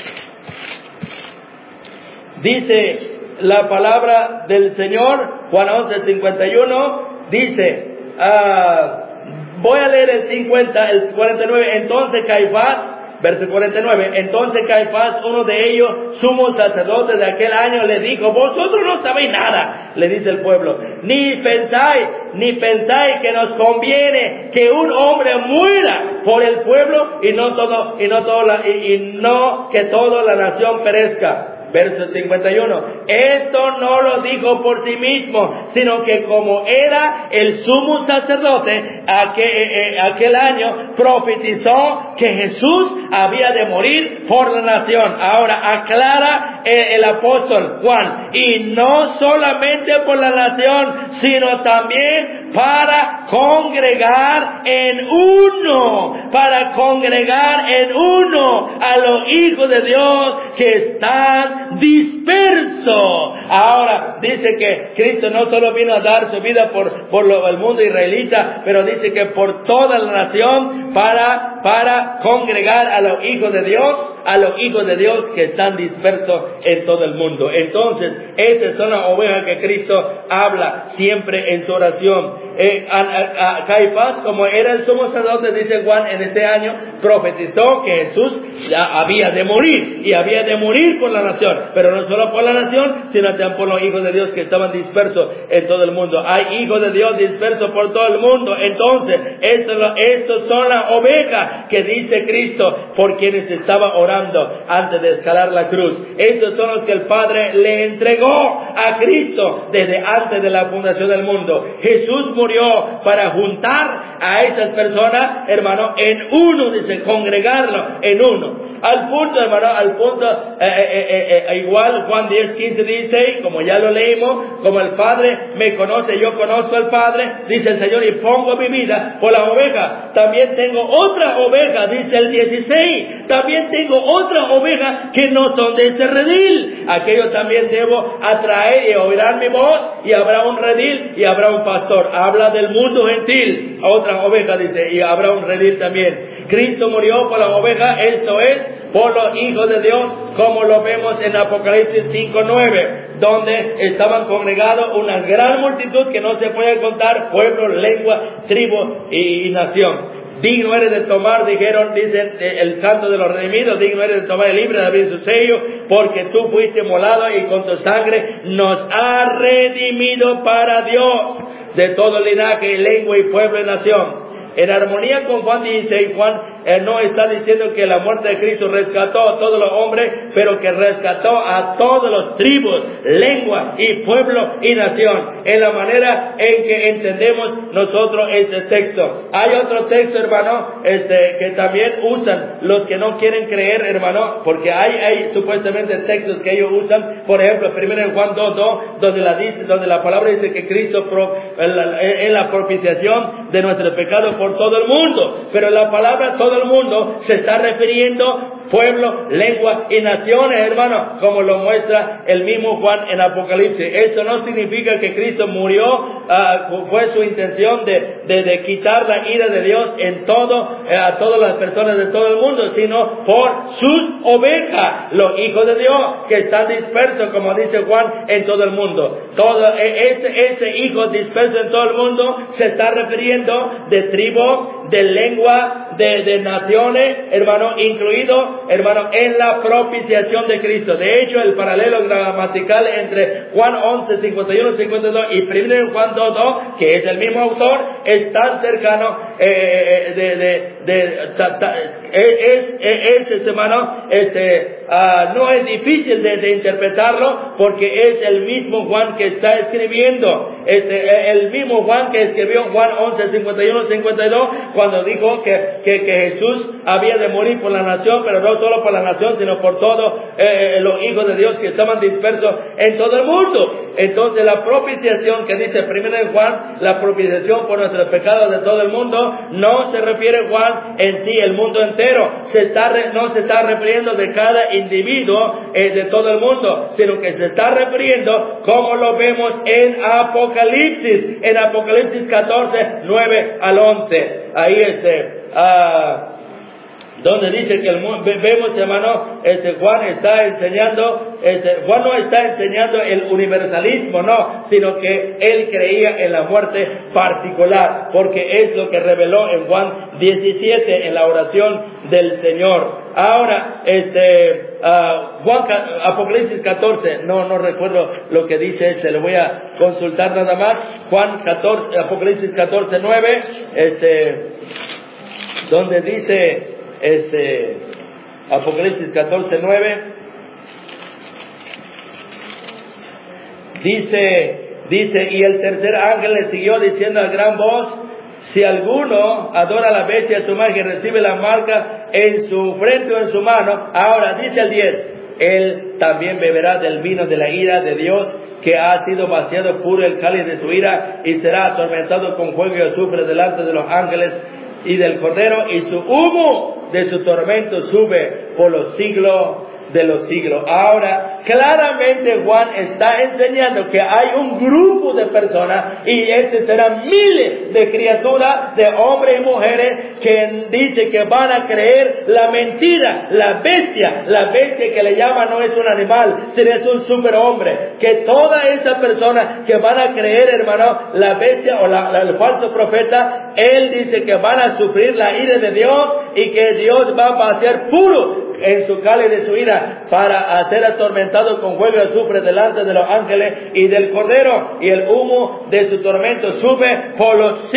dice la palabra del Señor, Juan once, cincuenta y uno, dice, Uh, voy a leer el cincuenta, el cuarenta y nueve. Entonces Caifás, verso cuarenta y nueve, entonces Caifás, uno de ellos, sumo sacerdote de aquel año, le dijo, vosotros no sabéis nada, le dice el pueblo, ni pensáis, ni pensáis que nos conviene que un hombre muera por el pueblo y no todo, y no todo la, y, y no que toda la nación perezca. Verso cincuenta y uno, esto no lo dijo por sí mismo, sino que como era el sumo sacerdote aquel, eh, aquel año, profetizó que Jesús había de morir por la nación. Ahora aclara el, el apóstol Juan, y no solamente por la nación, sino también para congregar en uno, para congregar en uno a los hijos de Dios que están dispersos. Ahora dice que Cristo no solo vino a dar su vida por, por lo, el mundo israelita, pero dice que por toda la nación, para, para congregar a los hijos de Dios, a los hijos de Dios que están dispersos en todo el mundo. Entonces, estas son las ovejas que Cristo habla siempre en su oración. Eh, a, a, a Caifás, como era el sumo sacerdote, dice Juan, en este año profetizó que Jesús había de morir, y había de morir por la nación, pero no solo por la nación, sino también por los hijos de Dios que estaban dispersos en todo el mundo. Hay hijos de Dios dispersos por todo el mundo. Entonces, estos, estos son las ovejas que dice Cristo por quienes estaba orando antes de escalar la cruz. Estos son los que el Padre le entregó a Cristo desde antes de la fundación del mundo. Jesús murió para juntar a esas personas, hermano, en uno, dice, congregarlo en uno. Al punto, hermano, al punto, eh, eh, eh, eh, igual Juan diez, quince, dieciséis, como ya lo leímos, como el Padre me conoce, yo conozco al Padre, dice el Señor, y pongo mi vida por la oveja. También tengo otra oveja, dice el dieciséis, también tengo otra oveja que no son de este redil. Aquello también debo atraer y oirán mi voz, y habrá un redil y habrá un pastor. Habla del mundo gentil. Otra oveja dice, y habrá un redil también. Cristo murió por la oveja, esto es, por los hijos de Dios, como lo vemos en Apocalipsis cinco, nueve, donde estaban congregados una gran multitud que no se puede contar, pueblo, lengua, tribu y, y nación. Digno eres de tomar, dijeron, dicen el santo de los redimidos, digno eres de tomar el libro de David su sello, porque tú fuiste molado y con tu sangre nos has redimido para Dios de todo linaje, lengua y pueblo y nación. En armonía con Juan dieciséis, Juan eh, no está diciendo que la muerte de Cristo rescató a todos los hombres, pero que rescató a todos los tribus, lengua y pueblo y nación. En la manera en que entendemos nosotros este texto. Hay otro texto, hermano, este, que también usan los que no quieren creer, hermano, porque hay, hay supuestamente textos que ellos usan. Por ejemplo, primero en Juan dos, dos, donde la dice, donde la palabra dice que Cristo pro, es la propiciación de nuestros pecados por todo el mundo, pero la palabra todo el mundo se está refiriendo pueblo, lengua y naciones, hermano, como lo muestra el mismo Juan en Apocalipsis. Eso no significa que Cristo murió, uh, fue su intención de, de, de quitar la ira de Dios en todo, eh, a todas las personas de todo el mundo, sino por sus ovejas, los hijos de Dios, que están dispersos, como dice Juan, en todo el mundo. Todo ese, ese hijo disperso en todo el mundo se está refiriendo de tribu, de lengua, de, de naciones, hermano, incluido, hermano, en la propiciación de Cristo. De hecho, el paralelo gramatical entre Juan once, cincuenta y uno, cincuenta y dos y primero Juan dos, dos, que es el mismo autor, es tan cercano, eh, de, de, de, ta, ta, es, es, es, hermano, este, uh, no es difícil de, de interpretarlo, porque es el mismo Juan que está escribiendo, este, el mismo Juan que escribió Juan once, cincuenta y uno, cincuenta y dos, cuando dijo que, que, que Jesús había de morir por la nación, pero no solo por la nación, sino por todos eh, los hijos de Dios que estaban dispersos en todo el mundo. Entonces la propiciación que dice primero en Juan, la propiciación por nuestros pecados de todo el mundo, no se refiere Juan en sí, el mundo entero, se está, no se está refiriendo de cada individuo eh, de todo el mundo, sino que se está refiriendo como lo vemos en Apocalipsis, en Apocalipsis catorce, nueve al once. Ahí este, uh, donde dice que el, vemos, hermano, este Juan está enseñando, este, Juan no está enseñando el universalismo, no, sino que él creía en la muerte particular, porque es lo que reveló en Juan diecisiete, en la oración del Señor. Ahora, este, uh, Juan, Apocalipsis catorce, no, no recuerdo lo que dice, se lo voy a consultar nada más. Juan catorce, Apocalipsis catorce, nueve, este, donde dice, este, Apocalipsis catorce, nueve, dice, dice, y el tercer ángel le siguió diciendo a gran voz, Si alguno adora a la bestia a su imagen, recibe la marca en su frente o en su mano. Ahora, dice el diez, él también beberá del vino de la ira de Dios, que ha sido vaciado puro el cáliz de su ira, y será atormentado con fuego y azufre delante de los ángeles y del Cordero, y su humo de su tormento sube por los siglos de los siglos. Ahora, claramente Juan está enseñando que hay un grupo de personas, y estos serán miles de criaturas, de hombres y mujeres, que dice que van a creer la mentira, la bestia, la bestia que le llaman no es un animal, sino es un superhombre, que todas esas personas que van a creer, hermano, la bestia o la, la, el falso profeta, él dice que van a sufrir la ira de Dios, y que Dios va a vaciar puro en su cáliz de su ira para ser atormentado con fuego y azufre delante de los ángeles y del Cordero, y el humo de su tormento sube por los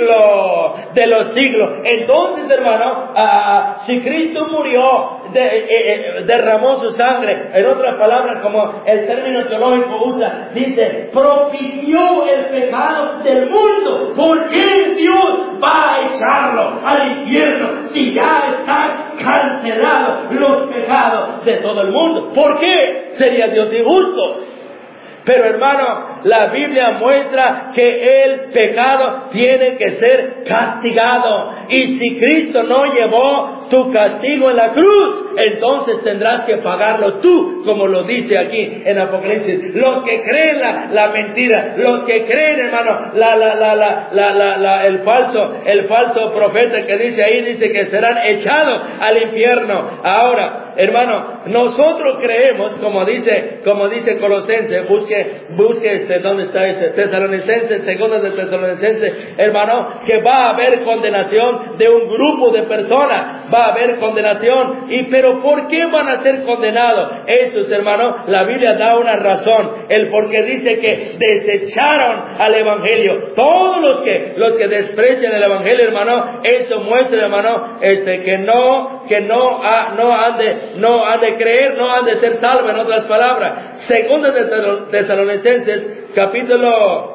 siglos de los siglos. Entonces, hermano, ah, si Cristo murió, de, eh, eh, derramó su sangre, en otras palabras, como el término teológico usa, dice, propiciou el pecado del mundo, ¿por qué Dios va a echarlo al infierno si ya está cancelado los pecados de todo el mundo? ¿Por qué sería Dios injusto? Pero, hermano, la Biblia muestra que el pecado tiene que ser castigado. Y si Cristo no llevó tu castigo en la cruz, entonces tendrás que pagarlo tú, como lo dice aquí en Apocalipsis. Los que creen la, la mentira, los que creen, hermano, la, la, la, la, la, la, la, el falso, el falso profeta que dice ahí, dice que serán echados al infierno. Ahora, hermano, nosotros creemos, como dice, como dice Colosenses, busque, busque este, ¿dónde está ese? Tesalonicenses, segundo de Tesalonicenses, hermano, que va a haber condenación de un grupo de personas, va a haber condenación. Y pero ¿por qué van a ser condenados estos, hermanos? La Biblia da una razón, el porque dice que desecharon al Evangelio. Todos los que, los que desprecian el Evangelio, hermano, eso muestra, hermano, este, que no, que no, ha, no han de, no han de creer, no han de ser salvos, en otras palabras. Segundo de Tesalonicenses, capítulo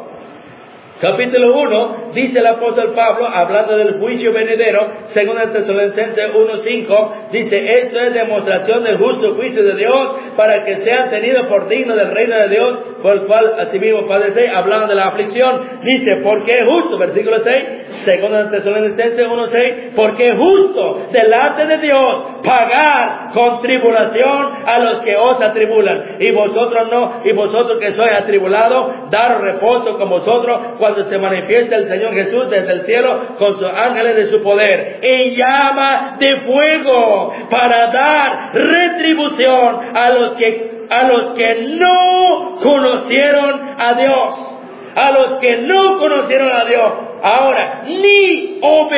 Capítulo uno, dice el apóstol Pablo, hablando del juicio venidero, según el Tesalonicenses uno cinco, dice, esto es demostración del justo juicio de Dios, para que sean tenidos por dignos del reino de Dios, por el cual asimismo padecéis, hablando de la aflicción. Dice, ¿por qué es justo? Versículo seis, según el Tesalonicenses uno seis, porque es justo delante de Dios pagar con tribulación a los que os atribulan, y vosotros no, y vosotros que sois atribulados, daros reposo con vosotros, cuando se manifiesta el Señor Jesús desde el cielo con sus ángeles de su poder en llama de fuego, para dar retribución a los que a los que no conocieron a Dios, a los que no conocieron a Dios. Ahora, ni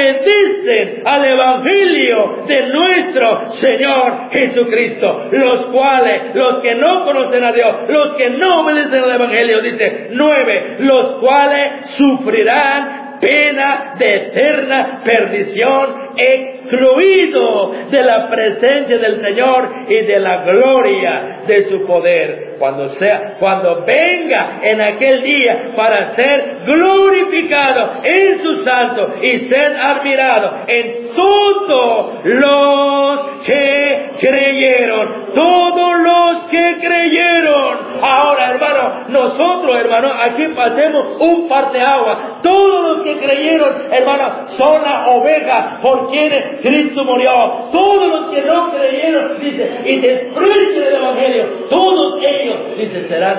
obedecen al Evangelio de nuestro Señor Jesucristo, los cuales, los que no conocen a Dios, los que no obedecen al Evangelio, dice nueve, los cuales sufrirán pena de eterna perdición, excluido de la presencia del Señor y de la gloria de su poder, cuando sea, cuando venga en aquel día para ser glorificado en su santo y ser admirado en todos los que creyeron, todos los que creyeron. Ahora, hermano, nosotros, hermano, aquí pasemos un parteaguas. Todos los que creyeron, hermano, son las ovejas por quienes Cristo murió. Todos los que no creyeron, dice, y desprecian el Evangelio, todos ellos, dice, serán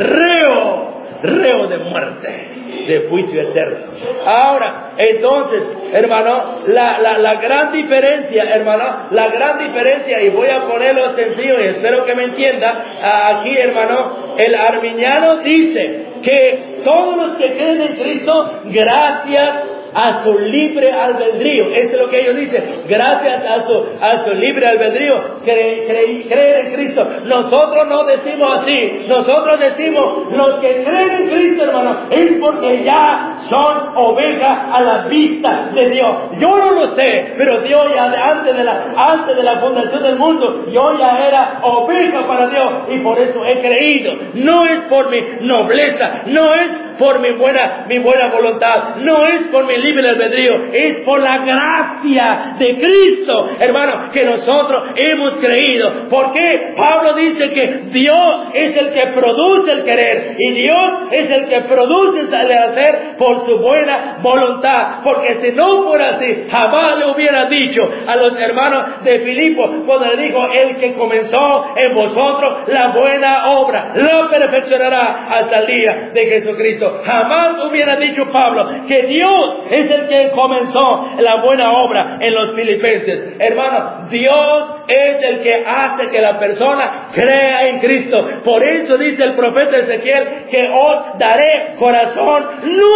reos, reos de muerte, de juicio eterno. Ahora, entonces, hermano, la, la, la gran diferencia, hermano, la gran diferencia, y voy a ponerlo sencillo y espero que me entienda, aquí, hermano, el arminiano dice que todos los que creen en Cristo, gracias a su libre albedrío, eso es lo que ellos dicen, gracias a su, a su libre albedrío, cre, cre, creer en Cristo. Nosotros no decimos así, nosotros decimos, los que creen en Cristo, hermano, es porque ya son ovejas a la vista de Dios. Yo no lo sé, pero Dios ya antes de la, antes de la fundación del mundo, yo ya era oveja para Dios, y por eso he creído. No es por mi nobleza, no es por mi buena, mi buena voluntad, no es por mi libre albedrío, es por la gracia de Cristo, hermano, que nosotros hemos creído. ¿Por qué? Pablo dice que Dios es el que produce el querer y Dios es el que produce el hacer por su buena voluntad. Porque si no fuera así, jamás le hubiera dicho a los hermanos de Filipo, cuando le dijo: el que comenzó en vosotros la buena obra, lo perfeccionará hasta el día de Jesucristo. Jamás hubiera dicho Pablo que Dios es el que comenzó la buena obra en los filipenses. Hermano, Dios es el que hace que la persona crea en Cristo. Por eso dice el profeta Ezequiel que os daré corazón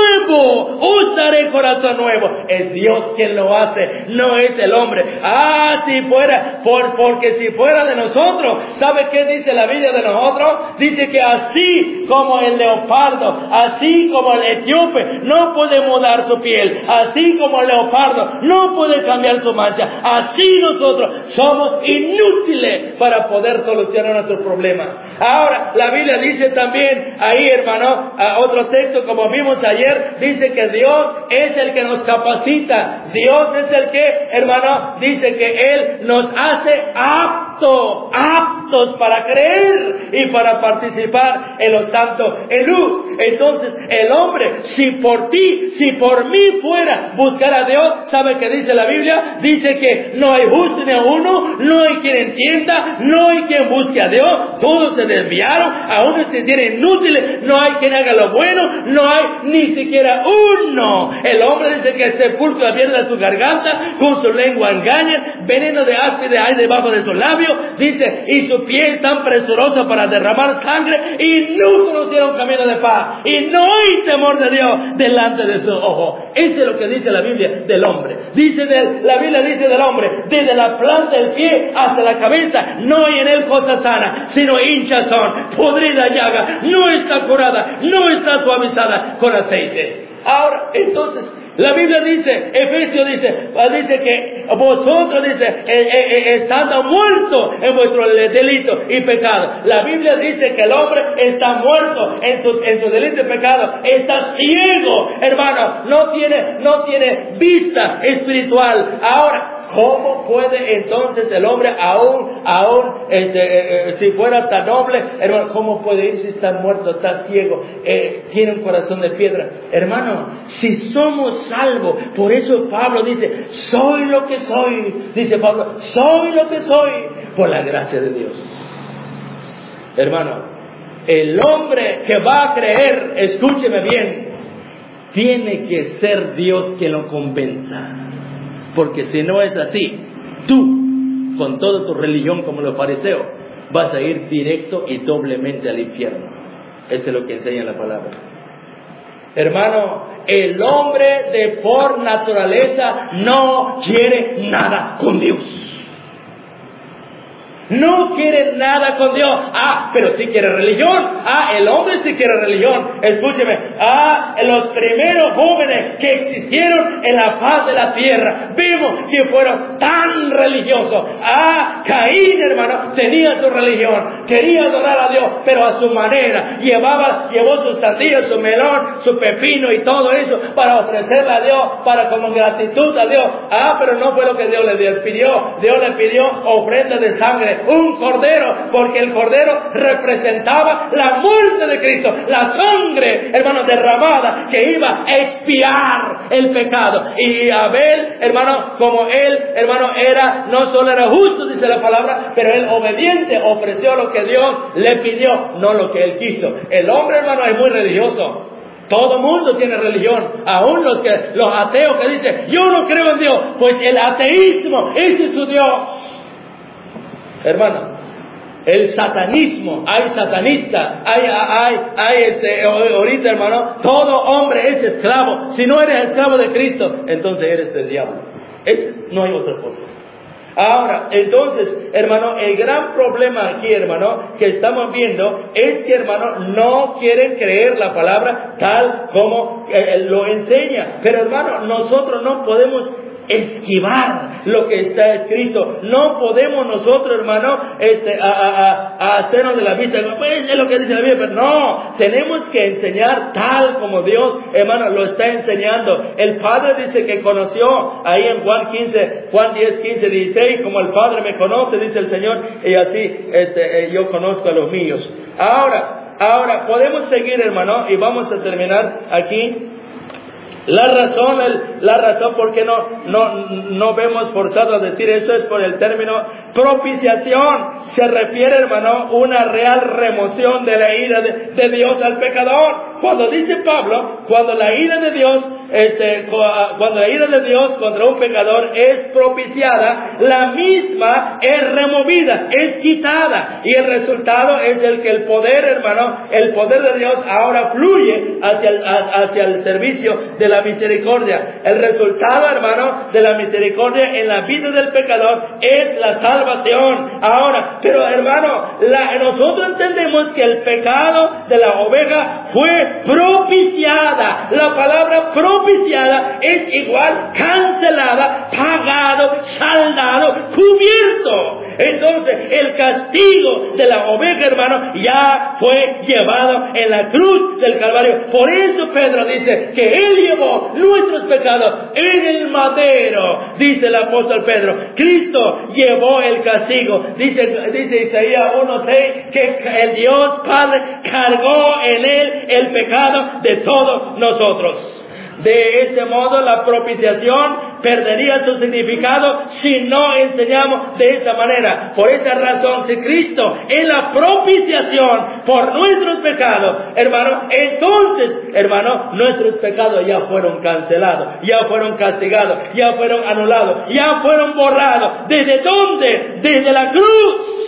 nuevo, os daré corazón nuevo. Es Dios quien lo hace, no es el hombre. Ah, si fuera, por, porque si fuera de nosotros, ¿sabe qué dice la Biblia de nosotros? Dice que así como el leopardo, así como el etíope no puede mudar su piel, así como el leopardo no puede cambiar su mancha, así nosotros somos inútiles para poder solucionar nuestros problemas. Ahora, la Biblia dice también ahí, hermano, a otro texto como vimos ayer, dice que Dios es el que nos capacita. Dios es el que, hermano, dice que Él nos hace aptos, aptos para creer y para participar en los santos en luz. Entonces, el hombre, si por ti, si por mí fuera buscar a Dios, ¿sabe qué dice la Biblia? Dice que no hay justo ni a uno, no hay quien entienda, no hay quien busque a Dios, todos se desviaron, aún se tienen inútiles, no hay quien haga lo bueno, no hay ni siquiera uno. El hombre dice que el sepulcro abierto de su garganta, con su lengua engaña, veneno de áspide hay debajo de sus labios, dice, y su piel tan presurosa para derramar sangre, y no conocieron camino de paz, y no hay temor de Dios delante de sus ojos. Eso es lo que dice la Biblia del hombre. Dice de, la Biblia dice del hombre, desde la planta del pie hasta la cabeza, no hay en él cosa sana, sino hinchazón, podrida llaga, no está curada, no está suavizada con aceite. Ahora, entonces, la Biblia dice, Efesios dice, dice que vosotros, dice, eh, eh, estando muertos en vuestros delitos y pecados. La Biblia dice que el hombre está muerto en su, en su delito y pecado, está ciego, hermano, no tiene, no tiene vista espiritual. Ahora, ¿cómo puede entonces el hombre, aún, aún, este, eh, eh, si fuera tan noble, hermano, cómo puede ir si está muerto, está ciego, eh, tiene un corazón de piedra? Hermano, si somos salvos, por eso Pablo dice, soy lo que soy, dice Pablo, soy lo que soy, por la gracia de Dios. Hermano, el hombre que va a creer, escúcheme bien, tiene que ser Dios quien lo convenza. Porque si no es así, tú, con toda tu religión como los fariseos, vas a ir directo y doblemente al infierno. Eso es lo que enseña la palabra. Hermano, el hombre de por naturaleza no quiere nada con Dios. No quiere nada con Dios. Ah, pero sí quiere religión. Ah, el hombre sí quiere religión. Escúcheme. Ah, los primeros jóvenes que existieron en la faz de la tierra, vimos que fueron tan religiosos. Ah, Caín, hermano, tenía su religión. Quería adorar a Dios, pero a su manera. Llevaba, llevó su sandía, su melón, su pepino y todo eso para ofrecerle a Dios, para como gratitud a Dios. Ah, pero no fue lo que Dios le dio. Pidió, Dios le pidió ofrenda de sangre. Un cordero, porque el cordero representaba la muerte de Cristo, la sangre, hermano, derramada, que iba a expiar el pecado. Y Abel, hermano, como él, hermano, era, no solo era justo, dice la palabra, pero él obediente, ofreció lo que Dios le pidió, no lo que él quiso. El hombre, hermano, es muy religioso. Todo mundo tiene religión, aún los que, los ateos que dicen, yo no creo en Dios, pues el ateísmo, ese es su Dios. Hermano, el satanismo, hay satanistas, hay, hay, hay este, ahorita, hermano, todo hombre es esclavo. Si no eres esclavo de Cristo, entonces eres del diablo. Es, no hay otra cosa. Ahora, entonces, hermano, el gran problema aquí, hermano, que estamos viendo es que, hermano, no quieren creer la palabra tal como eh, lo enseña. Pero, hermano, nosotros no podemos esquivar lo que está escrito. No podemos nosotros, hermano, este, a, a, a, a hacernos de la vista. Pues es lo que dice la Biblia, pero no. Tenemos que enseñar tal como Dios, hermano, lo está enseñando. El Padre dice que conoció ahí en Juan quince, Juan diez, quince, dieciséis, como el Padre me conoce, dice el Señor, y así este, eh, yo conozco a los míos. Ahora, ahora podemos seguir, hermano, y vamos a terminar aquí. La razón, el, la razón por qué no, no, no vemos forzado a decir eso es por el término propiciación. Se refiere, hermano, una real remoción de la ira de, de Dios al pecador. Cuando dice Pablo, cuando la ira de Dios, este, cuando la ira de Dios contra un pecador es propiciada, la misma es removida, es quitada, y el resultado es el que el poder, hermano, el poder de Dios ahora fluye hacia el, hacia el servicio de la misericordia. El resultado, hermano, de la misericordia en la vida del pecador es la salvación. Ahora, pero hermano, la, nosotros entendemos que el pecado de la oveja fue propiciada. La palabra propiciada es igual cancelada, pagado, saldado, cubierto. Entonces, el castigo de la oveja, hermano, ya fue llevado en la cruz del Calvario. Por eso Pedro dice que Él llevó nuestros pecados en el madero, dice el apóstol Pedro. Cristo llevó el castigo. Dice, dice Isaías uno seis que el Dios Padre cargó en Él el pecado de todos nosotros. De este modo, la propiciación perdería su significado si no enseñamos de esta manera. Por esa razón, si Cristo es la propiciación por nuestros pecados, hermano, entonces, hermano, nuestros pecados ya fueron cancelados, ya fueron castigados, ya fueron anulados, ya fueron borrados. ¿Desde dónde? Desde la cruz.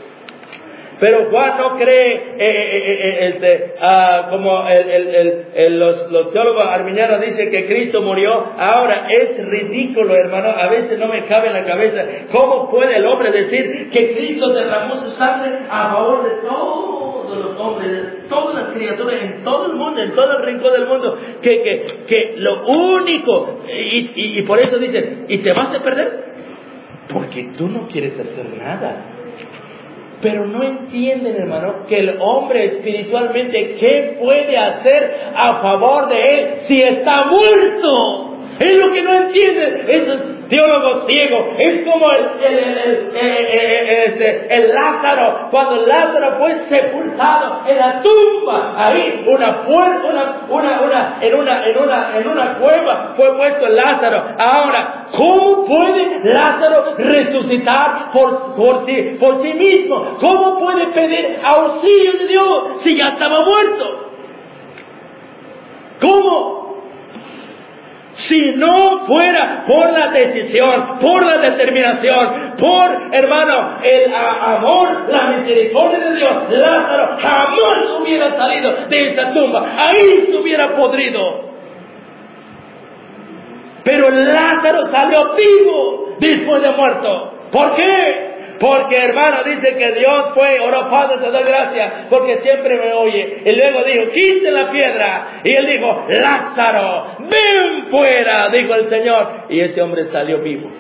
Pero Juan no cree, eh, eh, eh, este, ah, como el, el, el, el, los, los teólogos arminianos dicen que Cristo murió. Ahora es ridículo, hermano, a veces no me cabe en la cabeza. ¿Cómo puede el hombre decir que Cristo derramó su sangre a favor de todos los hombres, de todas las criaturas, en todo el mundo, en todo el rincón del mundo? Que, que, que lo único, y, y, y por eso dice, ¿y te vas a perder? Porque tú no quieres hacer nada. Pero no entienden, hermano, que el hombre espiritualmente, ¿qué puede hacer a favor de él si está muerto? Es lo que no entienden esos teólogos ciegos. Es como el, el, el, el, el, el, el, el Lázaro, cuando Lázaro fue sepultado en la tumba, ahí una puerta, una, una, una, en una, en una, en una cueva fue puesto el Lázaro. Ahora, ¿cómo puede Lázaro resucitar por, por sí, por sí mismo? ¿Cómo puede pedir auxilio de Dios si ya estaba muerto? ¿Cómo? Si no fuera por la decisión, por la determinación, por, hermano, el a, amor, la misericordia de Dios, Lázaro jamás hubiera salido de esa tumba. Ahí se hubiera podrido. Pero Lázaro salió vivo después de muerto. ¿Por qué? Porque, hermano, dice que Dios fue, oró, Padre, te doy gracias, porque siempre me oye. Y luego dijo, quite la piedra. Y él dijo, Lázaro, ven fuera, dijo el Señor. Y ese hombre salió vivo.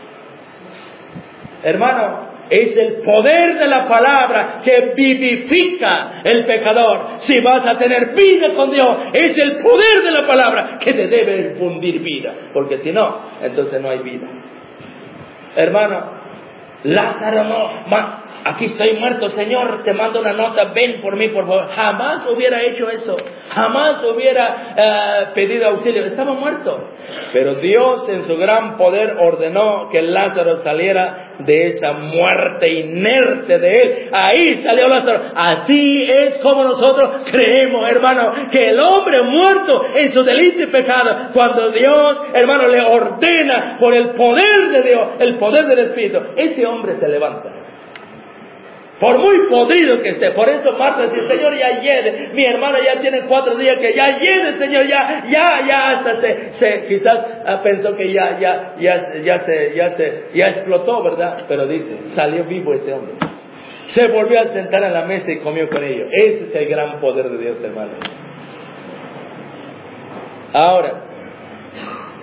Hermano, es el poder de la palabra que vivifica el pecador. Si vas a tener vida con Dios, es el poder de la palabra que te debe infundir vida. Porque si no, entonces no hay vida. Hermano, Lázaro, no, ma, aquí estoy muerto, Señor, te mando una nota, ven por mí, por favor. Jamás hubiera hecho eso, jamás hubiera uh, pedido auxilio, estaba muerto. Pero Dios en su gran poder ordenó que Lázaro saliera de esa muerte inerte de él. Ahí salió Lázaro. Así es como nosotros creemos, hermano, que el hombre muerto en su delito y pecado, cuando Dios, hermano, le ordena por el poder de Dios, el poder del Espíritu, ese hombre se levanta. Por muy podrido que esté. Por eso Marta dice, Señor, ya llegue. Mi hermana ya tiene cuatro días que ya llegue, Señor, ya, ya, ya, hasta se, se quizás uh, pensó que ya, ya, ya, ya se, ya se, ya explotó, ¿verdad? Pero dice, salió vivo ese hombre. Se volvió a sentar en la mesa y comió con ellos. Ese es el gran poder de Dios, hermano. Ahora,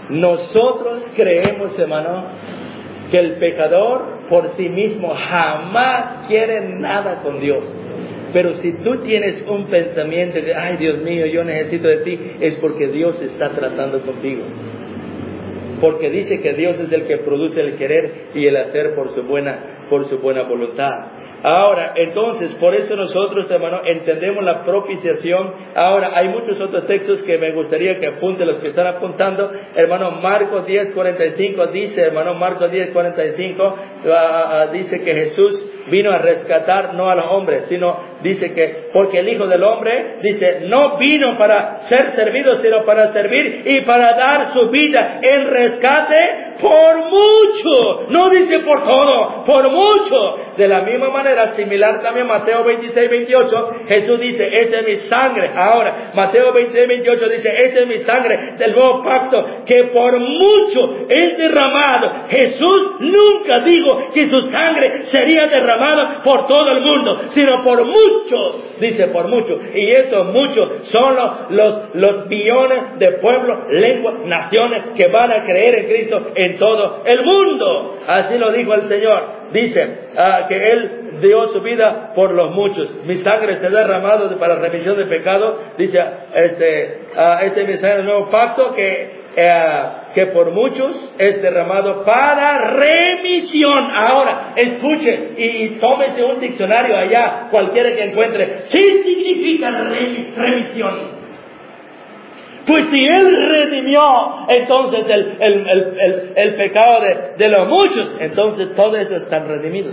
nosotros creemos, hermano, que el pecador por sí mismo jamás quiere nada con Dios. Pero si tú tienes un pensamiento de, ay Dios mío, yo necesito de ti, es porque Dios está tratando contigo. Porque dice que Dios es el que produce el querer y el hacer por su buena, por su buena voluntad. Ahora, entonces, por eso nosotros, hermano, entendemos la propiciación. Ahora, hay muchos otros textos que me gustaría que apunten los que están apuntando. Hermano, Marcos diez cuarenta y cinco dice, hermano, Marcos diez cuarenta y cinco, uh, uh, dice que Jesús vino a rescatar no a los hombres, sino dice que, porque el Hijo del Hombre, dice, no vino para ser servido, sino para servir y para dar su vida en rescate por mucho. No dice por todo, por mucho. De la misma manera, similar también Mateo veintiséis veintiocho, Jesús dice, esta es mi sangre. Ahora, Mateo veintiséis veintiocho dice, esta es mi sangre del nuevo pacto, que por mucho es derramado. Jesús nunca dijo que su sangre sería derramada por todo el mundo, sino por muchos, dice por muchos. Y esos muchos son los, los, los billones de pueblos, lenguas, naciones que van a creer en Cristo en todo el mundo. Así lo dijo el Señor. Dice uh, que Él dio su vida por los muchos. Mi sangre se ha derramado para remisión de pecado. Dice, este, uh, este es mi sangre del nuevo pacto que, uh, que por muchos es derramado para remisión. Ahora, escuche y, y tómese un diccionario allá, cualquiera que encuentre. ¿Qué significa rem, remisión? Pues si Él redimió entonces el, el, el, el, el pecado de, de los muchos, entonces todos esos están redimidos.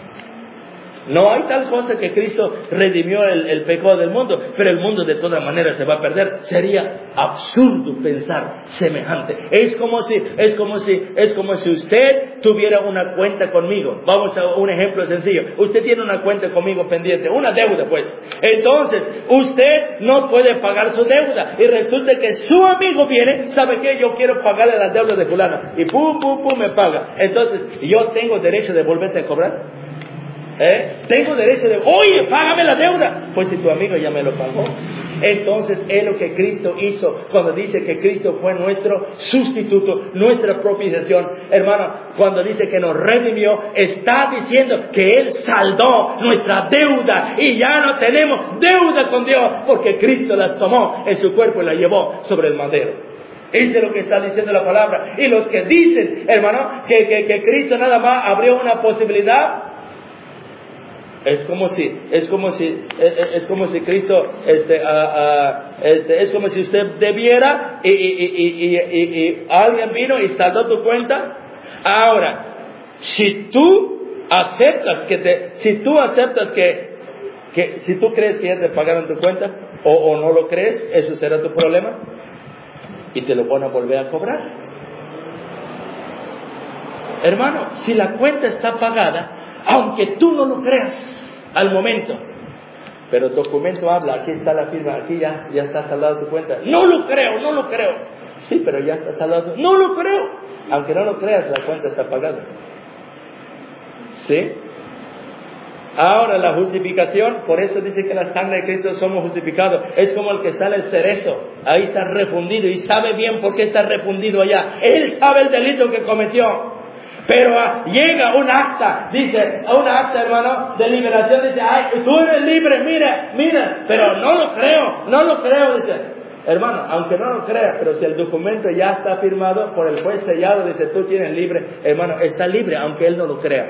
No hay tal cosa que Cristo redimió el, el pecado del mundo, pero el mundo de todas maneras se va a perder. Sería absurdo pensar semejante. Es como si, es como si, es como si usted tuviera una cuenta conmigo. Vamos a un ejemplo sencillo. Usted tiene una cuenta conmigo pendiente, una deuda pues. Entonces, usted no puede pagar su deuda. Y resulta que su amigo viene, ¿sabe qué? Yo quiero pagarle las deudas de fulano. Y pum, pum, pum, me paga. Entonces, ¿yo tengo derecho de volverte a cobrar? ¿Eh? Tengo derecho de, oye, págame la deuda. Pues si tu amigo ya me lo pagó. Entonces es lo que Cristo hizo cuando dice que Cristo fue nuestro sustituto, nuestra propiciación. Hermano, cuando dice que nos redimió, está diciendo que Él saldó nuestra deuda y ya no tenemos deuda con Dios, porque Cristo la tomó en su cuerpo y la llevó sobre el madero. Eso es lo que está diciendo la palabra. Y los que dicen, hermano, que, que, que Cristo nada más abrió una posibilidad, Es como si, es como si, es, es como si Cristo, este, uh, uh, este, es como si usted debiera y, y, y, y, y, y alguien vino y saldó tu cuenta. Ahora, si tú aceptas que te, si tú aceptas que, que si tú crees que ya te pagaron tu cuenta o, o no lo crees, eso será tu problema y te lo van a volver a cobrar. Hermano, si la cuenta está pagada, aunque tú no lo creas al momento, pero el documento habla, aquí está la firma, aquí ya, ya está saldado tu cuenta. No lo creo, no lo creo. Sí, pero ya está saldado. No lo creo. Aunque no lo creas, la cuenta está pagada. ¿Sí? Ahora la justificación, por eso dice que la sangre de Cristo somos justificados. Es como el que está en el cerezo, ahí está refundido y sabe bien por qué está refundido allá. Él sabe el delito que cometió. Pero uh, llega un acta, dice, a un acta, hermano, de liberación, dice, ay, tú eres libre, mira, mira, pero no lo creo, no lo creo, dice. Hermano, aunque no lo creas, pero si el documento ya está firmado por el juez sellado, dice, tú tienes libre, hermano, está libre, aunque él no lo crea.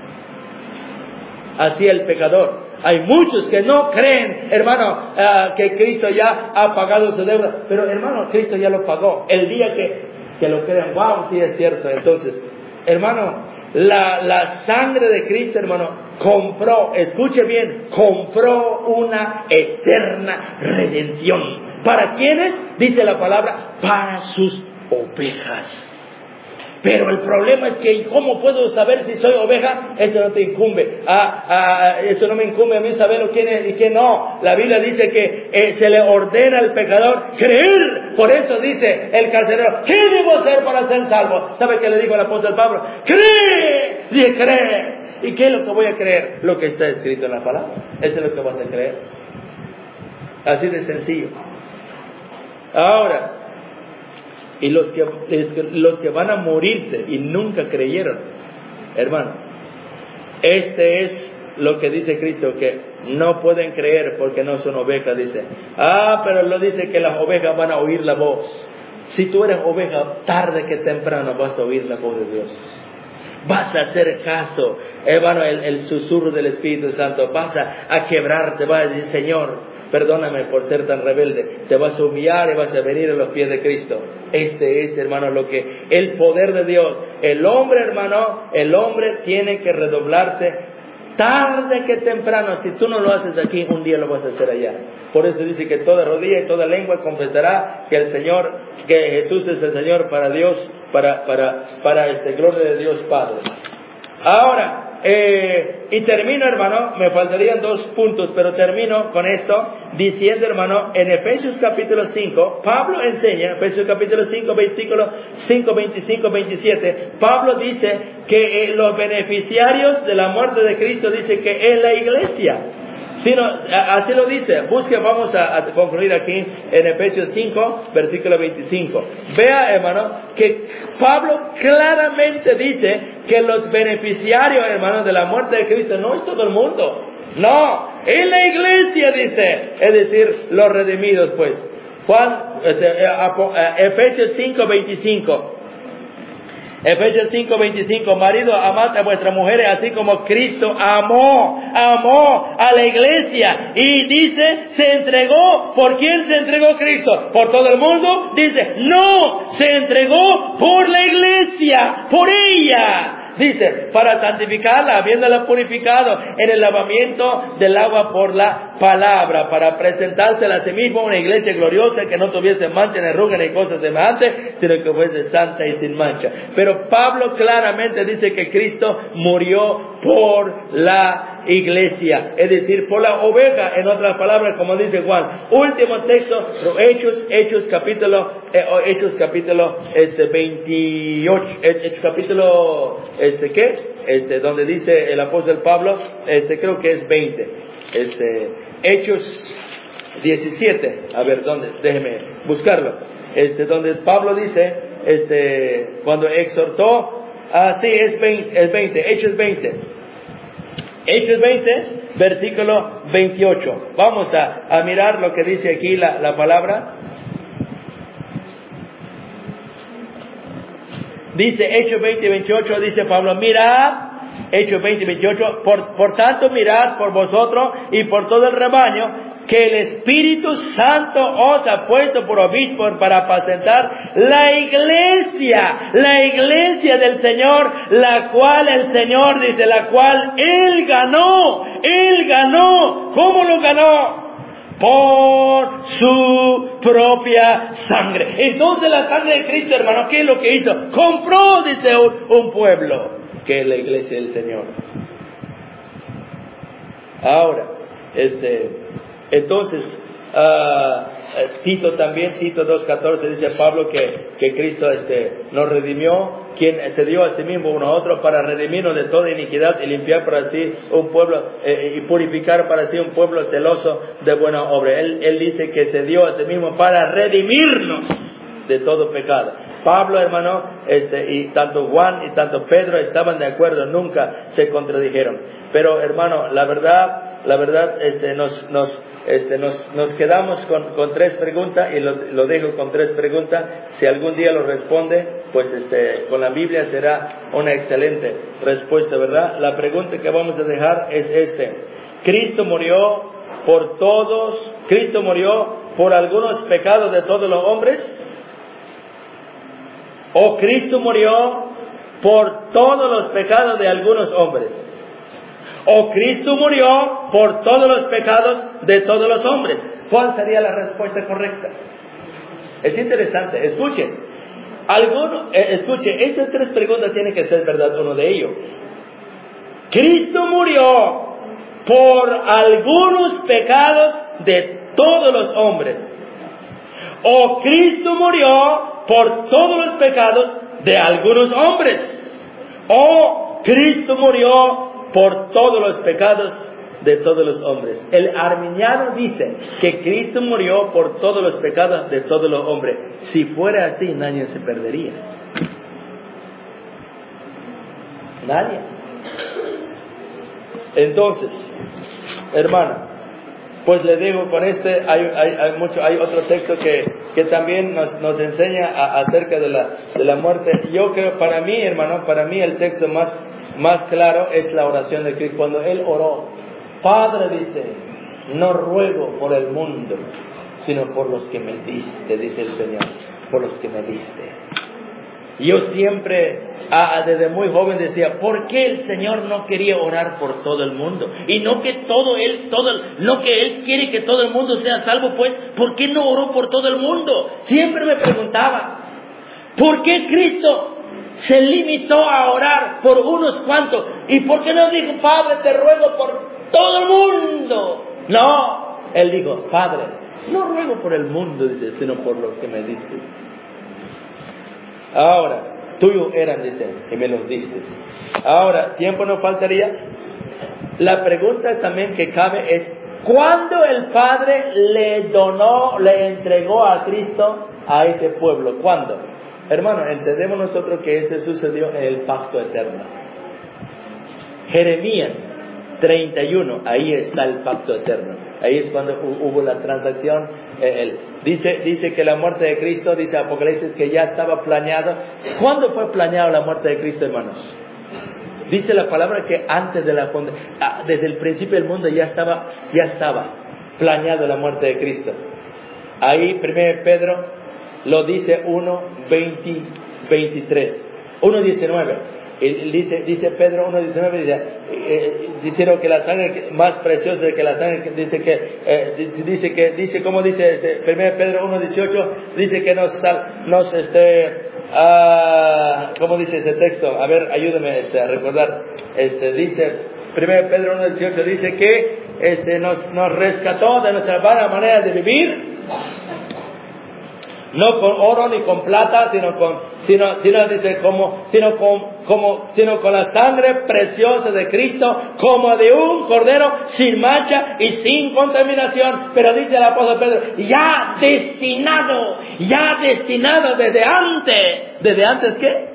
Así el pecador. Hay muchos que no creen, hermano, uh, que Cristo ya ha pagado su deuda, pero hermano, Cristo ya lo pagó. El día que, que lo crean, wow, sí es cierto, entonces, hermano, la, la sangre de Cristo, hermano, compró, escuche bien, compró una eterna redención. ¿Para quiénes? Dice la palabra, para sus ovejas. Pero el problema es que, ¿cómo puedo saber si soy oveja? Eso no te incumbe. Ah, ah, eso no me incumbe a mí saber quién es y quién no. La Biblia dice que eh, se le ordena al pecador creer. Por eso dice el carcelero, ¿qué debo hacer para ser salvo? ¿Sabe qué le dijo el apóstol Pablo? ¡Cree! Dice, cree. ¿Y qué es lo que voy a creer? Lo que está escrito en la palabra. Eso es lo que vas a creer. Así de sencillo. Ahora, y los que, los que van a morirse y nunca creyeron. Hermano, este es lo que dice Cristo, que no pueden creer porque no son ovejas, dice. Ah, pero lo dice que las ovejas van a oír la voz. Si tú eres oveja, tarde que temprano vas a oír la voz de Dios. Vas a hacer caso, hermano, el, el susurro del Espíritu Santo. Vas a, a quebrarte, vas a decir, Señor, perdóname por ser tan rebelde. Te vas a humillar y vas a venir a los pies de Cristo. Este es, hermano, lo que, el poder de Dios. El hombre, hermano, el hombre tiene que redoblarse tarde que temprano. Si tú no lo haces aquí, un día lo vas a hacer allá. Por eso dice que toda rodilla y toda lengua confesará que el Señor, que Jesús es el Señor para Dios, para, para, para este, gloria de Dios Padre. Ahora, eh, y termino, hermano, me faltarían dos puntos, pero termino con esto, diciendo, hermano, en Efesios capítulo cinco, Pablo enseña, Efesios capítulo cinco, versículos cinco, veinticinco, veintisiete, Pablo dice que eh, los beneficiarios de la muerte de Cristo, dice que es la iglesia. Si no, así lo dice. Busque, vamos a, a concluir aquí en Efesios cinco, versículo veinticinco. Vea, hermano, que Pablo claramente dice que los beneficiarios, hermano, de la muerte de Cristo no es todo el mundo. No, es la iglesia, dice. Es decir, los redimidos, pues. Juan, este, Efesios cinco, veinticinco. Efesios cinco, veinticinco, marido, amad a vuestras mujeres así como Cristo amó, amó a la iglesia. Y dice, se entregó. ¿Por quién se entregó Cristo? ¿Por todo el mundo? Dice, no, se entregó por la iglesia, por ella. Dice, para santificarla, habiéndola purificado en el lavamiento del agua por la palabra, para presentársela a sí mismo una iglesia gloriosa que no tuviese mancha ni arruga ni cosas semejantes, sino que fuese santa y sin mancha. Pero Pablo claramente dice que Cristo murió por la iglesia, es decir, por la oveja, en otras palabras, como dice Juan. Último texto, Hechos, Hechos capítulo, eh, Hechos capítulo, este, veintiocho, Hechos capítulo, este, ¿qué? Este, donde dice el apóstol Pablo, este, creo que es veinte, este, Hechos diecisiete, a ver, ¿dónde? Déjeme buscarlo, este, donde Pablo dice, este, cuando exhortó, ah, sí, es veinte, es veinte, Hechos veinte. Hechos veinte, versículo veintiocho. Vamos a, a mirar lo que dice aquí la, la palabra. Dice Hechos veinte, veintiocho, dice Pablo, mirad, Hechos veinte, veintiocho, por, por tanto mirad por vosotros y por todo el rebaño, que el Espíritu Santo os ha puesto por obispo para apacentar la iglesia, la iglesia del Señor, la cual el Señor dice, la cual Él ganó, Él ganó. ¿Cómo lo ganó? Por su propia sangre. Entonces la sangre de Cristo, hermano, ¿qué es lo que hizo? Compró, dice, un, un pueblo, que es la iglesia del Señor. Ahora, este... Entonces, uh, Tito también, Tito dos catorce, dice Pablo que, que Cristo este, nos redimió, quien se dio a sí mismo uno a otro para redimirnos de toda iniquidad y limpiar para sí un pueblo, eh, y purificar para sí un pueblo celoso de buena obra. Él, él dice que se dio a sí mismo para redimirnos de todo pecado. Pablo, hermano, este, y tanto Juan y tanto Pedro estaban de acuerdo, nunca se contradijeron. Pero, hermano, la verdad, la verdad, este, nos, nos, este, nos, nos quedamos con, con tres preguntas, y lo, lo dejo con tres preguntas. Si algún día lo responde, pues, este, con la Biblia será una excelente respuesta, ¿verdad? La pregunta que vamos a dejar es este: ¿Cristo murió por todos? ¿Cristo murió por algunos pecados de todos los hombres? ¿O Cristo murió por todos los pecados de algunos hombres? ¿O Cristo murió por todos los pecados de todos los hombres? ¿Cuál sería la respuesta correcta? Es interesante, escuchen. Alguno, eh, escuche, estas tres preguntas tienen que ser verdad, uno de ellos. ¿Cristo murió por algunos pecados de todos los hombres? ¿O Cristo murió por todos los pecados de algunos hombres? ¿O Cristo murió por todos los pecados de todos los hombres. El arminiano dice que Cristo murió por todos los pecados de todos los hombres. Si fuera así, nadie se perdería. Nadie. Entonces, hermano, pues le digo con este, hay, hay, hay mucho, hay otro texto que, que también nos, nos enseña a, acerca de la, de la muerte. Yo creo, para mí, hermano, para mí el texto más, más claro es la oración de Cristo. Cuando Él oró, Padre, dice, no ruego por el mundo, sino por los que me diste, dice el Señor, por los que me diste. Yo siempre, ah, desde muy joven decía, ¿por qué el Señor no quería orar por todo el mundo? Y no que todo Él, todo, no que Él quiere que todo el mundo sea salvo, pues, ¿por qué no oró por todo el mundo? Siempre me preguntaba, ¿por qué Cristo se limitó a orar por unos cuantos? ¿Y por qué no dijo, Padre, te ruego por todo el mundo? No, Él dijo, Padre, no ruego por el mundo, dice, sino por los que me diste. Ahora, tuyos eran, dice, y me los diste. Ahora, ¿tiempo nos faltaría? La pregunta también que cabe es, ¿cuándo el Padre le donó, le entregó a Cristo a ese pueblo? ¿Cuándo? Hermano, entendemos nosotros que eso sucedió en el pacto eterno. Jeremías treinta y uno, ahí está el pacto eterno. Ahí es cuando hubo la transacción. Eh, el, dice, dice que la muerte de Cristo, dice Apocalipsis, que ya estaba planeado. ¿Cuándo fue planeado la muerte de Cristo, hermanos? Dice la palabra que antes de la ah, desde el principio del mundo ya estaba, ya estaba planeado la muerte de Cristo. Ahí primero Pedro lo dice uno, veinte, veintitrés, uno, diecinueve. Dice, dice Pedro uno diecinueve, dice, eh, diciendo que la sangre más preciosa que la sangre, dice que, eh, dice que, dice como dice este, primero Pedro uno dieciocho, dice que nos, nos este, ah, ¿cómo dice ese texto? A ver, ayúdame este, a recordar, este, dice, primero Pedro uno dieciocho, dice que, este, nos, nos rescató de nuestra vana manera de vivir, no con oro ni con plata, sino con, sino, sino dice como, sino con, como, sino con la sangre preciosa de Cristo, como de un cordero sin mancha y sin contaminación. Pero dice el apóstol Pedro, ya destinado, ya destinado desde antes, ¿desde antes qué?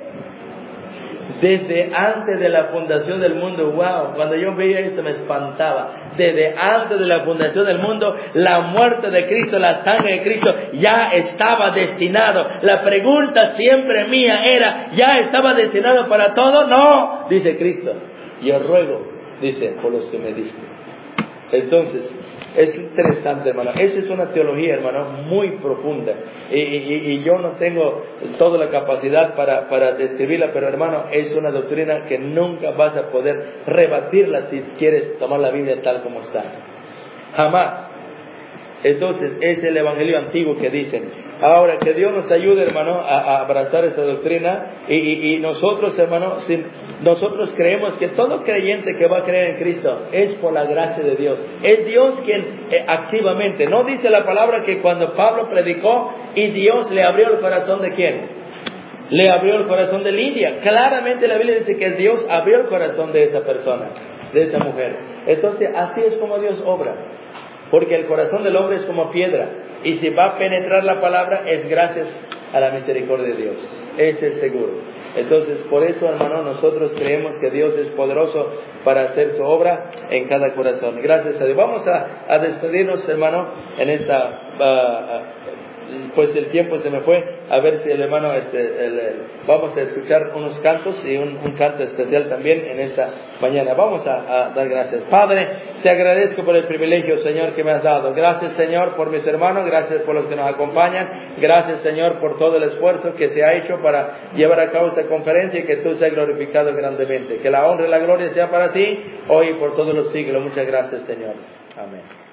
Desde antes de la fundación del mundo. Wow, cuando yo veía esto me espantaba. Desde antes de la fundación del mundo, la muerte de Cristo, la sangre de Cristo ya estaba destinado. La pregunta siempre mía era, ¿ya estaba destinado para todo? No, dice Cristo. Yo ruego, dice, por los que me diste. Entonces, es interesante, hermano. Esa es una teología, hermano, muy profunda. Y, y, y yo no tengo toda la capacidad para, para describirla, pero, hermano, es una doctrina que nunca vas a poder rebatirla si quieres tomar la Biblia tal como está. Jamás. Entonces, es el Evangelio antiguo que dicen. Ahora, que Dios nos ayude, hermano, a, a abrazar esa doctrina. Y, y, y nosotros, hermano, sin, nosotros creemos que todo creyente que va a creer en Cristo es por la gracia de Dios. Es Dios quien eh, activamente, no dice la palabra que cuando Pablo predicó y Dios le abrió el corazón de quién, le abrió el corazón de Lidia. Claramente la Biblia dice que Dios abrió el corazón de esa persona, de esa mujer. Entonces, así es como Dios obra. Porque el corazón del hombre es como piedra. Y si va a penetrar la palabra, es gracias a la misericordia de Dios. Ese es seguro. Entonces, por eso, hermano, nosotros creemos que Dios es poderoso para hacer su obra en cada corazón. Gracias a Dios. Vamos a, a despedirnos, hermano, en esta... Uh, pues el tiempo se me fue. A ver si el hermano, este, el, el, vamos a escuchar unos cantos y un, un canto especial también en esta mañana. Vamos a, a dar gracias. Padre, te agradezco por el privilegio, Señor, que me has dado. Gracias, Señor, por mis hermanos. Gracias por los que nos acompañan. Gracias, Señor, por todo el esfuerzo que se ha hecho para llevar a cabo esta conferencia y que tú seas glorificado grandemente. Que la honra y la gloria sea para ti hoy y por todos los siglos. Muchas gracias, Señor. Amén.